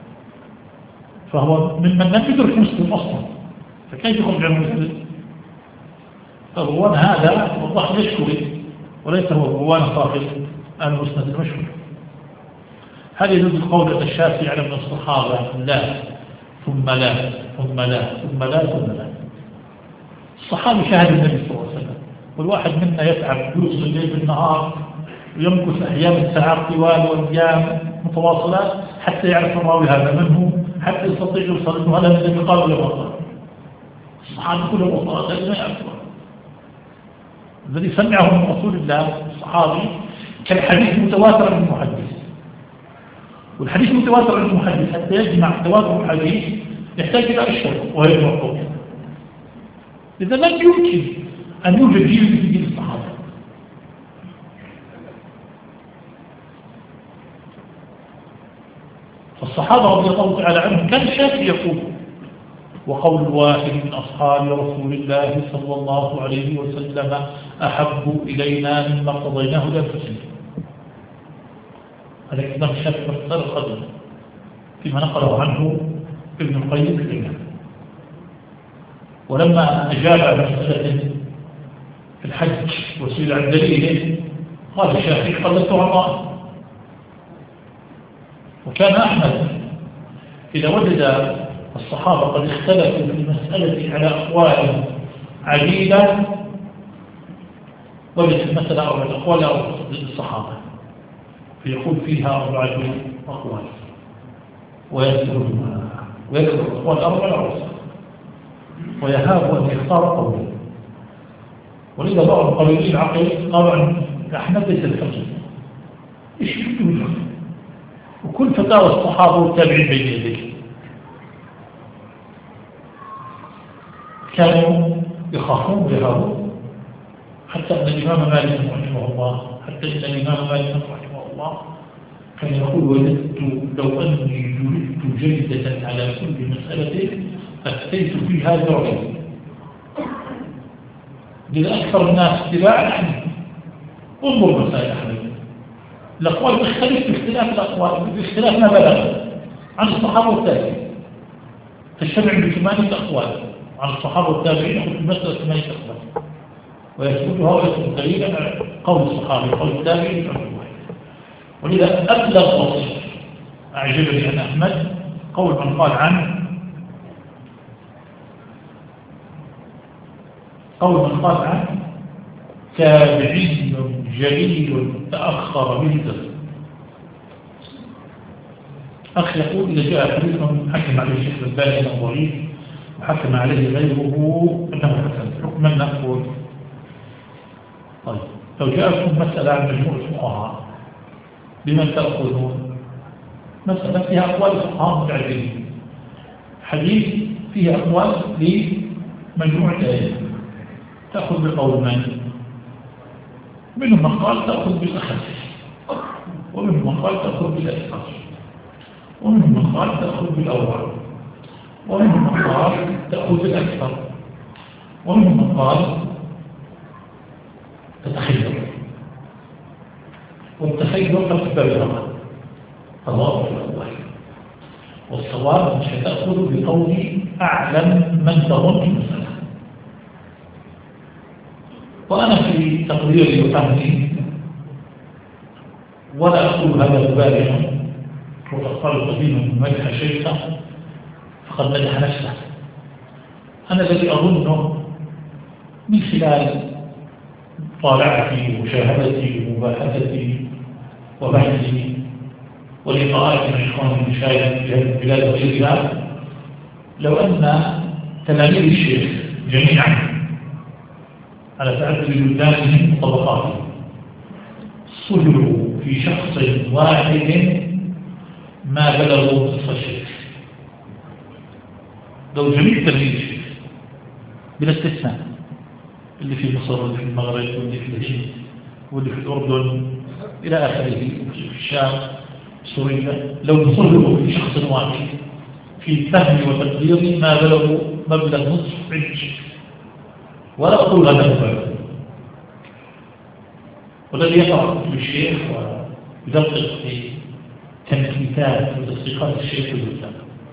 فهو ممن لم يدرك مسلم أصلا، فكيف يخرج عن مسلم؟ أبو وانا هذا والله يشكري وليس هو أبو وانا صاحب المسند المشهور. هل يجوز القول أن الشافعي يعلم من الصحابة؟ لا ثم لا ثم لا ثم لا ثم لا. الصحابي شاهد النبي صلى الله عليه وسلم، والواحد منا يتعب يوصل الليل بالنهار ويمكث أيام ساعات طوال وأيام متواصلات حتى يعرف الراوي هذا من هو، حتى يستطيع يوصل إنه هذا الذي قال ولا غلط. الصحابة كلهم وصلات هذا ما يعرفون. الذي سمعه من رسول الله الصحابي كالحديث متواتر من المحدث، والحديث متواتر من المحدث حتى يجمع تواتر الحديث يحتاج إلى أشهر وهي الموضوع. إذا لم يمكن أن يوجد جيل في جيل الصحابة. فالصحابة رضي الله تعالى عنهم كان الشافعي يقول وقول واحد من أصحاب رسول الله صلى الله عليه وسلم أحب إلينا مما قضيناه لأنفسنا. هذا الإمام الشافعي مختار القدر فيما نقله عنه ابن القيم في الإمام. ولما أجاب عن مسألة في الحج وسئل عن دليله قال الشافعي قلدت عطاء. وكان أحمد إذا وجد الصحابة قد اختلفوا في المسألة على أقوال عديدة، وليس المسألة أربعة أقوال أو للصحابة، فيقول فيها أربعة أقوال ويذكرها ويذكر الأقوال أربعة أو ويهاب أن يختار قوله. ولذا بعض القليلين العقل طبعا أحمد ليس الفقه إيش يكتب، وكل فتاوى الصحابة والتابعين بين يديه كانوا يخافون ويهابون، حتى أن الإمام مالك رحمه الله حتى أن الإمام مالك رحمه الله كان يقول وجدت لو أني جلدت جلدة على كل مسألة أفتيت فيها درجة. لذا أكثر الناس اتباعا أحمد. انظر مسائل أحمد، الأقوال تختلف باختلاف الأقوال باختلاف ما بلغ عن الصحابة والتابعين، تجتمع بثمانية أقوال عن الصحابة والتابعين في المسألة ثمانية أقوال، ويثبتها ويثبت دليلا قول الصحابة وقول التابعين في الواحد. ولذا أبلغ وصف أعجبني عن أحمد قول من قال عنه قول من قال عنه تابعي جليل تأخر بالدر. أخ يقول إذا جاء حديث حكم عليه الشيخ الباني أنه ضعيف وحكم عليه غيره أنه حسن، حكما نقول طيب لو جاءكم مسألة عن مجموعة الفقهاء بمن تأخذون؟ مسألة فيها أقوال الفقهاء متعددين، حديث فيها أقوال لمجموعة آيات، تأخذ بقول من؟ منهم من قال تأخذ بالأخف، ومنهم من قال تأخذ بالأكثر، ومنهم من قال تأخذ بالأول، ومنهم من قال تأخذ بالأكثر، ومنهم من قال تتخير، والتخير قد تبرر الله في الأول، والصواب مش تأخذ بقول أعلم من تظن المسألة. وأنا في تقديري وفهمي ولا أقول هذا مبالغا وتقال قديما مدح شيخا فقد مدح نفسه. أنا الذي أظنه من خلال طالعتي ومشاهدتي ومباحثتي وبحثي ولقاءاتي مع إخواني المشايخ في هذه البلاد وغيرها، لو أن تلاميذ الشيخ جميعا على تعدد بلدانهم وطبقاتهم صلوا في شخص واحد ما بلغوا نصف الشيخ. لو جميع تلاميذ الشيخ بلا استثناء، اللي في مصر واللي في المغرب واللي في الهند واللي في الأردن إلى آخره في الشام سوريا، لو صلوا في شخص واحد في فهم وتقدير ما بلغوا مبلغ نصف الشيخ، ولا أقول هذا مبالغ. والذي يقرأ كتب الشيخ ويدقق في تنكيتات وتصديقات الشيخ والإسلام.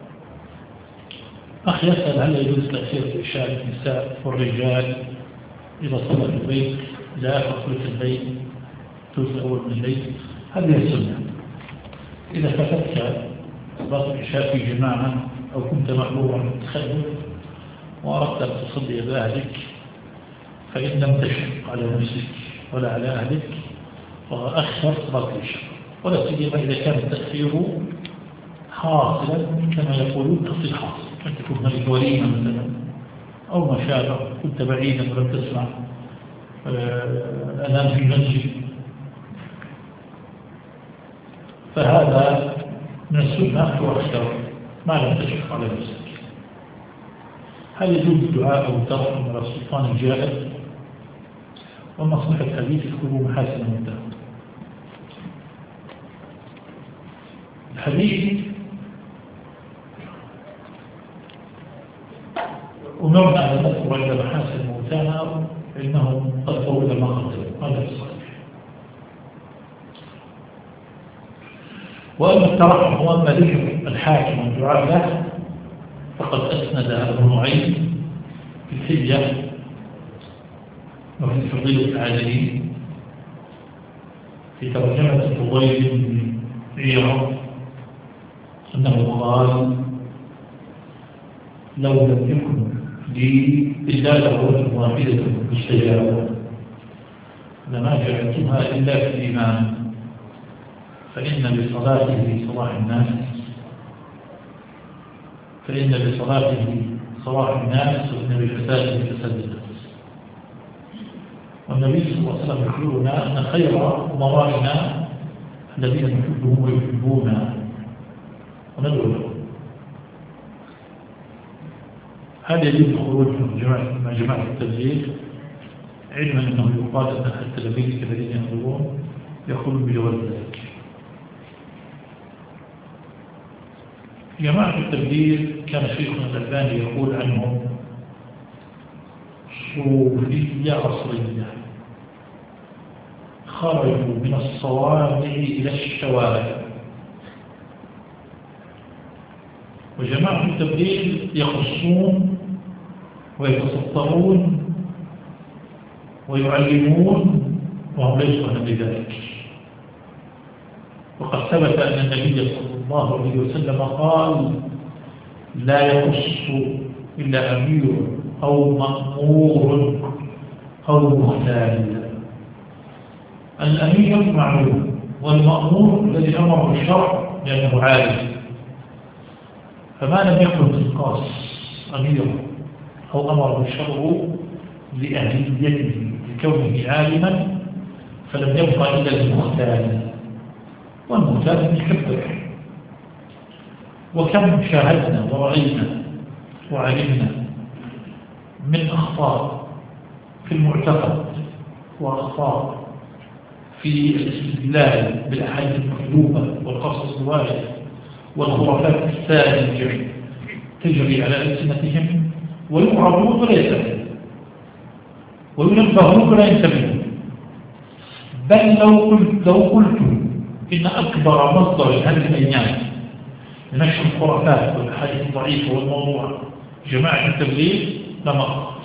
أخ يسأل هل يجوز تأثير إشارة النساء والرجال إذا صلى في البيت إلى آخر ثلث البيت الثلث الأول من البيت؟ هذه السنة. إذا فاتتك صلاة العشاء في جماعة أو كنت مأمورا بالتخلف وأردت أن تصلي بأهلك فإن لم تشق على نفسك ولا على أهلك فأخر صلاة العشاء، ولا سيما إذا كان التأخير حاصلا كما يقولون تصل حاصل، أن تكون هناك وليمة مثلا أو ما شابه، كنت بعيدا ولم تسمع الأذان في المسجد، فهذا من السنة وأكثر ما لم تشق على نفسك. هل يجوز الدعاء أو الترحم على السلطان الجائر؟ ومصلحة الحديث اكتبوا محاسن المنتهى. الحديث أمرنا أن نذكر إلى محاسن موتانا فإنهم قد طول ما قدروا، هذا الصحيح. وأما الترحم وأما ذكر الحاكم والدعاء له فقد أسند ابن معين في الحجة وفي فضيلة العادلين في ترجمة الفضيل بن عياض أنه قال لو لم يكن لي إلا دعوة واحدة مستجابة لما جعلتها إلا في الإيمان، فإن بصلاته صلاح الناس فإن بصلاته صلاح الناس وإن بفساده فساد الناس. والنبي صلى الله عليه وسلم يقولنا أن خير أمرائنا الذين نحبهم ويحبونا وندعو لهم. هذا يجب الخروج مع جماعة التبليغ، علما أنه يقال أن التلاميذ كالذين يخرجون يخرجون بجواز ذلك. جماعة التبليغ كان شيخنا الألباني يقول عنهم صوفية عصرية خرجوا من الصوامع إلى الشوارع. وجماعة التبليغ يخصون ويتسطرون ويعلمون وهم ليسوا أهلا لذلك. وقد ثبت أن النبي صلى الله عليه وسلم قال لا يخص إلا أمير أو مأمور أو مختال. الأمير معلوم، والمأمور الذي أمره الشرع لأنه عالم، فما لم يكن في القاص أمير أو أمره الشرع لأهليته لكونه عالما فلم يبقى إلا المختال، والمختال يكبر. وكم شاهدنا ورأينا وعلمنا من أخطاء في المعتقد وأخطاء في الاستدلال بالأحاديث المكذوبة والقصص الواردة والخرافات الساذجة تجري على ألسنتهم، ويعرضون ولا يستفيدون وينبهون ولا ينتبهون. بل لو قلت, لو قلت إن أكبر مصدر هذه الأيام لنشر الخرافات والأحاديث الضعيفة والموضوع جماعة التبليغ لما أخذ.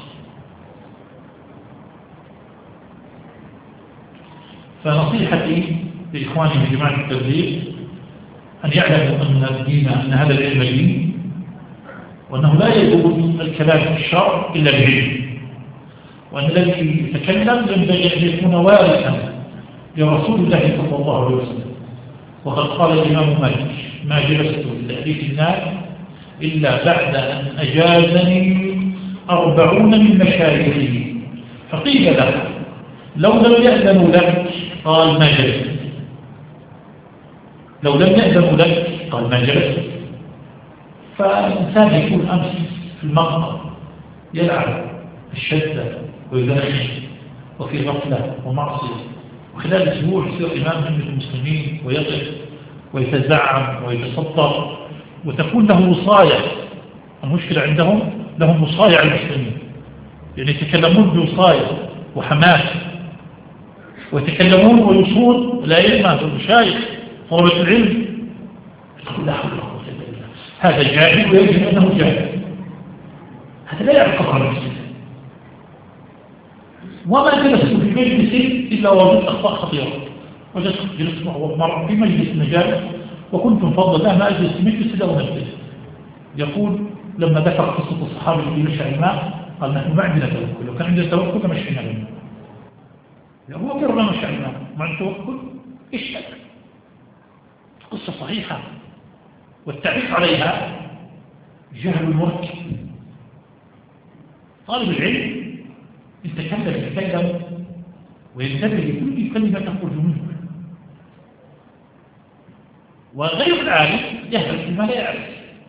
فنصيحتي لإخواني من جماعة التبليغ أن يعلموا أن الدين أن هذا العلم دين، وأنه لا يجوز الكلام في الشرع إلا بعلم، وأن الذي يتكلم ينبغي أن يكون وارثا لرسول الله صلى الله عليه وسلم. وقد قال الإمام مالك ما جلست لتأليف الناس إلا بعد أن أجازني أربعون من مشايخه. فقيل له لو لم يأذنوا لك قال ما جلست، لو لم يأذنوا لك قال ما جلست. فالإنسان يكون أمس في المقطع يلعب الشدة ويذاكر وفي غفلة ومعصية، وخلال أسبوع يصير إمام أمة المسلمين ويقف ويتزعم ويتصدر وتكون له وصاية. المشكلة عندهم لهم وصاية على المسلمين، يعني يتكلمون بوصاية وحماس ويتكلمون ويصون الأئمة والمشايخ طلبة العلم. تقول لا حول ولا قوة إلا بالله، هذا جاهل ويجب أنه جاهل، هذا لا يعرف قدر المسلم. وما جلست في مجلس إلا وجدت أخطاء خطيرة. وجلست جلست مرة في مجلس مجالس وكنت مفضل له ما أجلس في مجلس إلا ونجلس. يقول لما ذكر قصة الصحابة اللي مشى الماء قال نحن ما عندنا توكل، لو كان عندنا توكل لمشينا الماء. هو قرر مشى الماء ما عنده توكل. إيش هذا؟ قصة صحيحة، والتعريف عليها جهل مركب. طالب العلم يتكلم يتكلم وينتبه لكل كلمة تخرج منه، وغير العالم يهرس بما لا يعرف.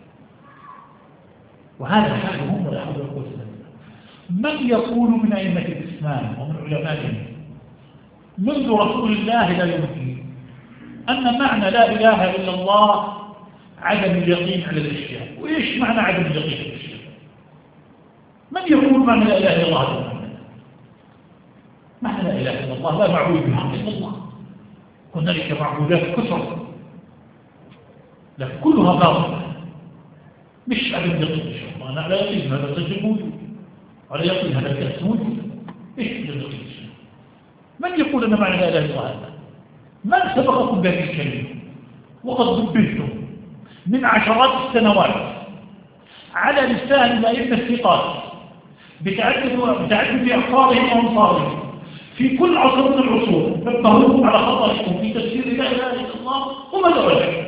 وهذا حالهم ولا حول ولا قوة إلا بالله. من يقول من أئمة الإسلام ومن علمائهم منذ رسول الله لا يمكن أن معنى لا إله إلا الله عدم اليقين على الأشياء. وإيش معنى عدم اليقين على الأشياء؟ من يقول معنى لا إله إلا الله هذا المعنى؟ معنى لا إله إلا الله لا معبود بحق إلا الله، هنالك معبودات كثر لكن كلها باطلة، مش عدم اليقين إن شاء الله. أنا على يقين هذا السجل موجود، على يقين هذا الكأس موجود. إيش عدم اليقين؟ من يقول أن معنى لا إله إلا الله هذا؟ من سبقكم بهذه الكلمة؟ وقد ضبطتم من عشرات السنوات على لسان الأئمة الثقات بتعدد بتعدد أفكارهم وأنصارهم في كل عصر من العصور، نبهوا على خطركم في تفسير لا إله إلا الله وماذا رجع؟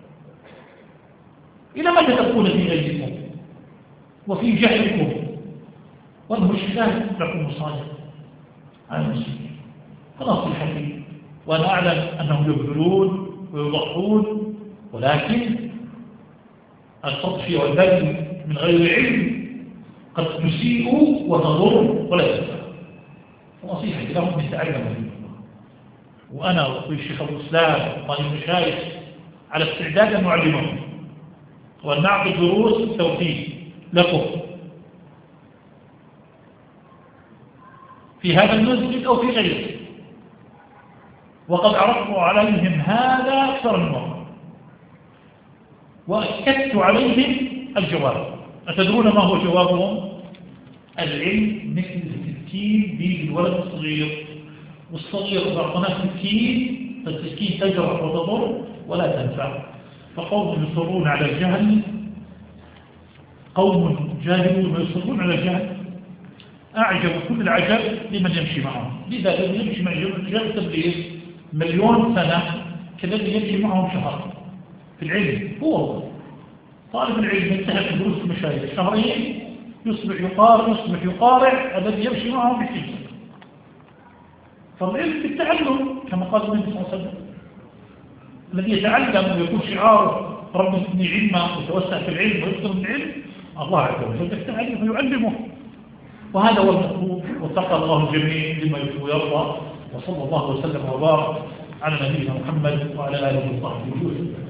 إلى متى تكون في غيبكم وفي جهلكم والمشكلات لكم مصالح على المسلمين؟ خلاص الحديث، وأنا أعلم أنهم يبذلون ويضحون، ولكن التطفي والبذل من غير علم قد تسيء وتضر ولا تنفع. ونصيحتي لهم أن تعلموا منه، وأنا وأخوي الشيخ أبو الإسلام وطالب المشايخ على استعداد أن نعلمهم وأن نعطي دروس توحيد لكم في هذا المسجد أو في غيره، وقد عرضت عليهم هذا أكثر من مرة وأكدت عليهم الجواب. أتدرون ما هو جوابهم؟ العلم مثل السكين بيد الولد الصغير، والصغير إذا أعطناه سكين فالسكين تجرح وتضر ولا تنفع. فقوم يصرون على الجهل، قوم جاهلون يصرون على الجهل أعجب كل العجب لمن يمشي معهم. لذا الذي يمشي مع رجال التبليغ مليون سنة كالذي يمشي معهم شهر في العلم. هو طالب العلم ينتهي دروس المشايخ شهرين يصبح يقارع يصبح يقارع الذي يمشي معهم بسجن. فالعلم بالتعلم كما قال النبي صلى الله عليه وسلم، الذي يتعلم ويكون شعاره رب زدني علما وتوسع في العلم ويكثر من العلم، الله عز وجل يستعلم ويعلمه. وهذا هو المطلوب، واتقى الله الجميع لما يحب ويرضى. وصلى الله وسلم وبارك على نبينا محمد وعلى اله وصحبه وسلم.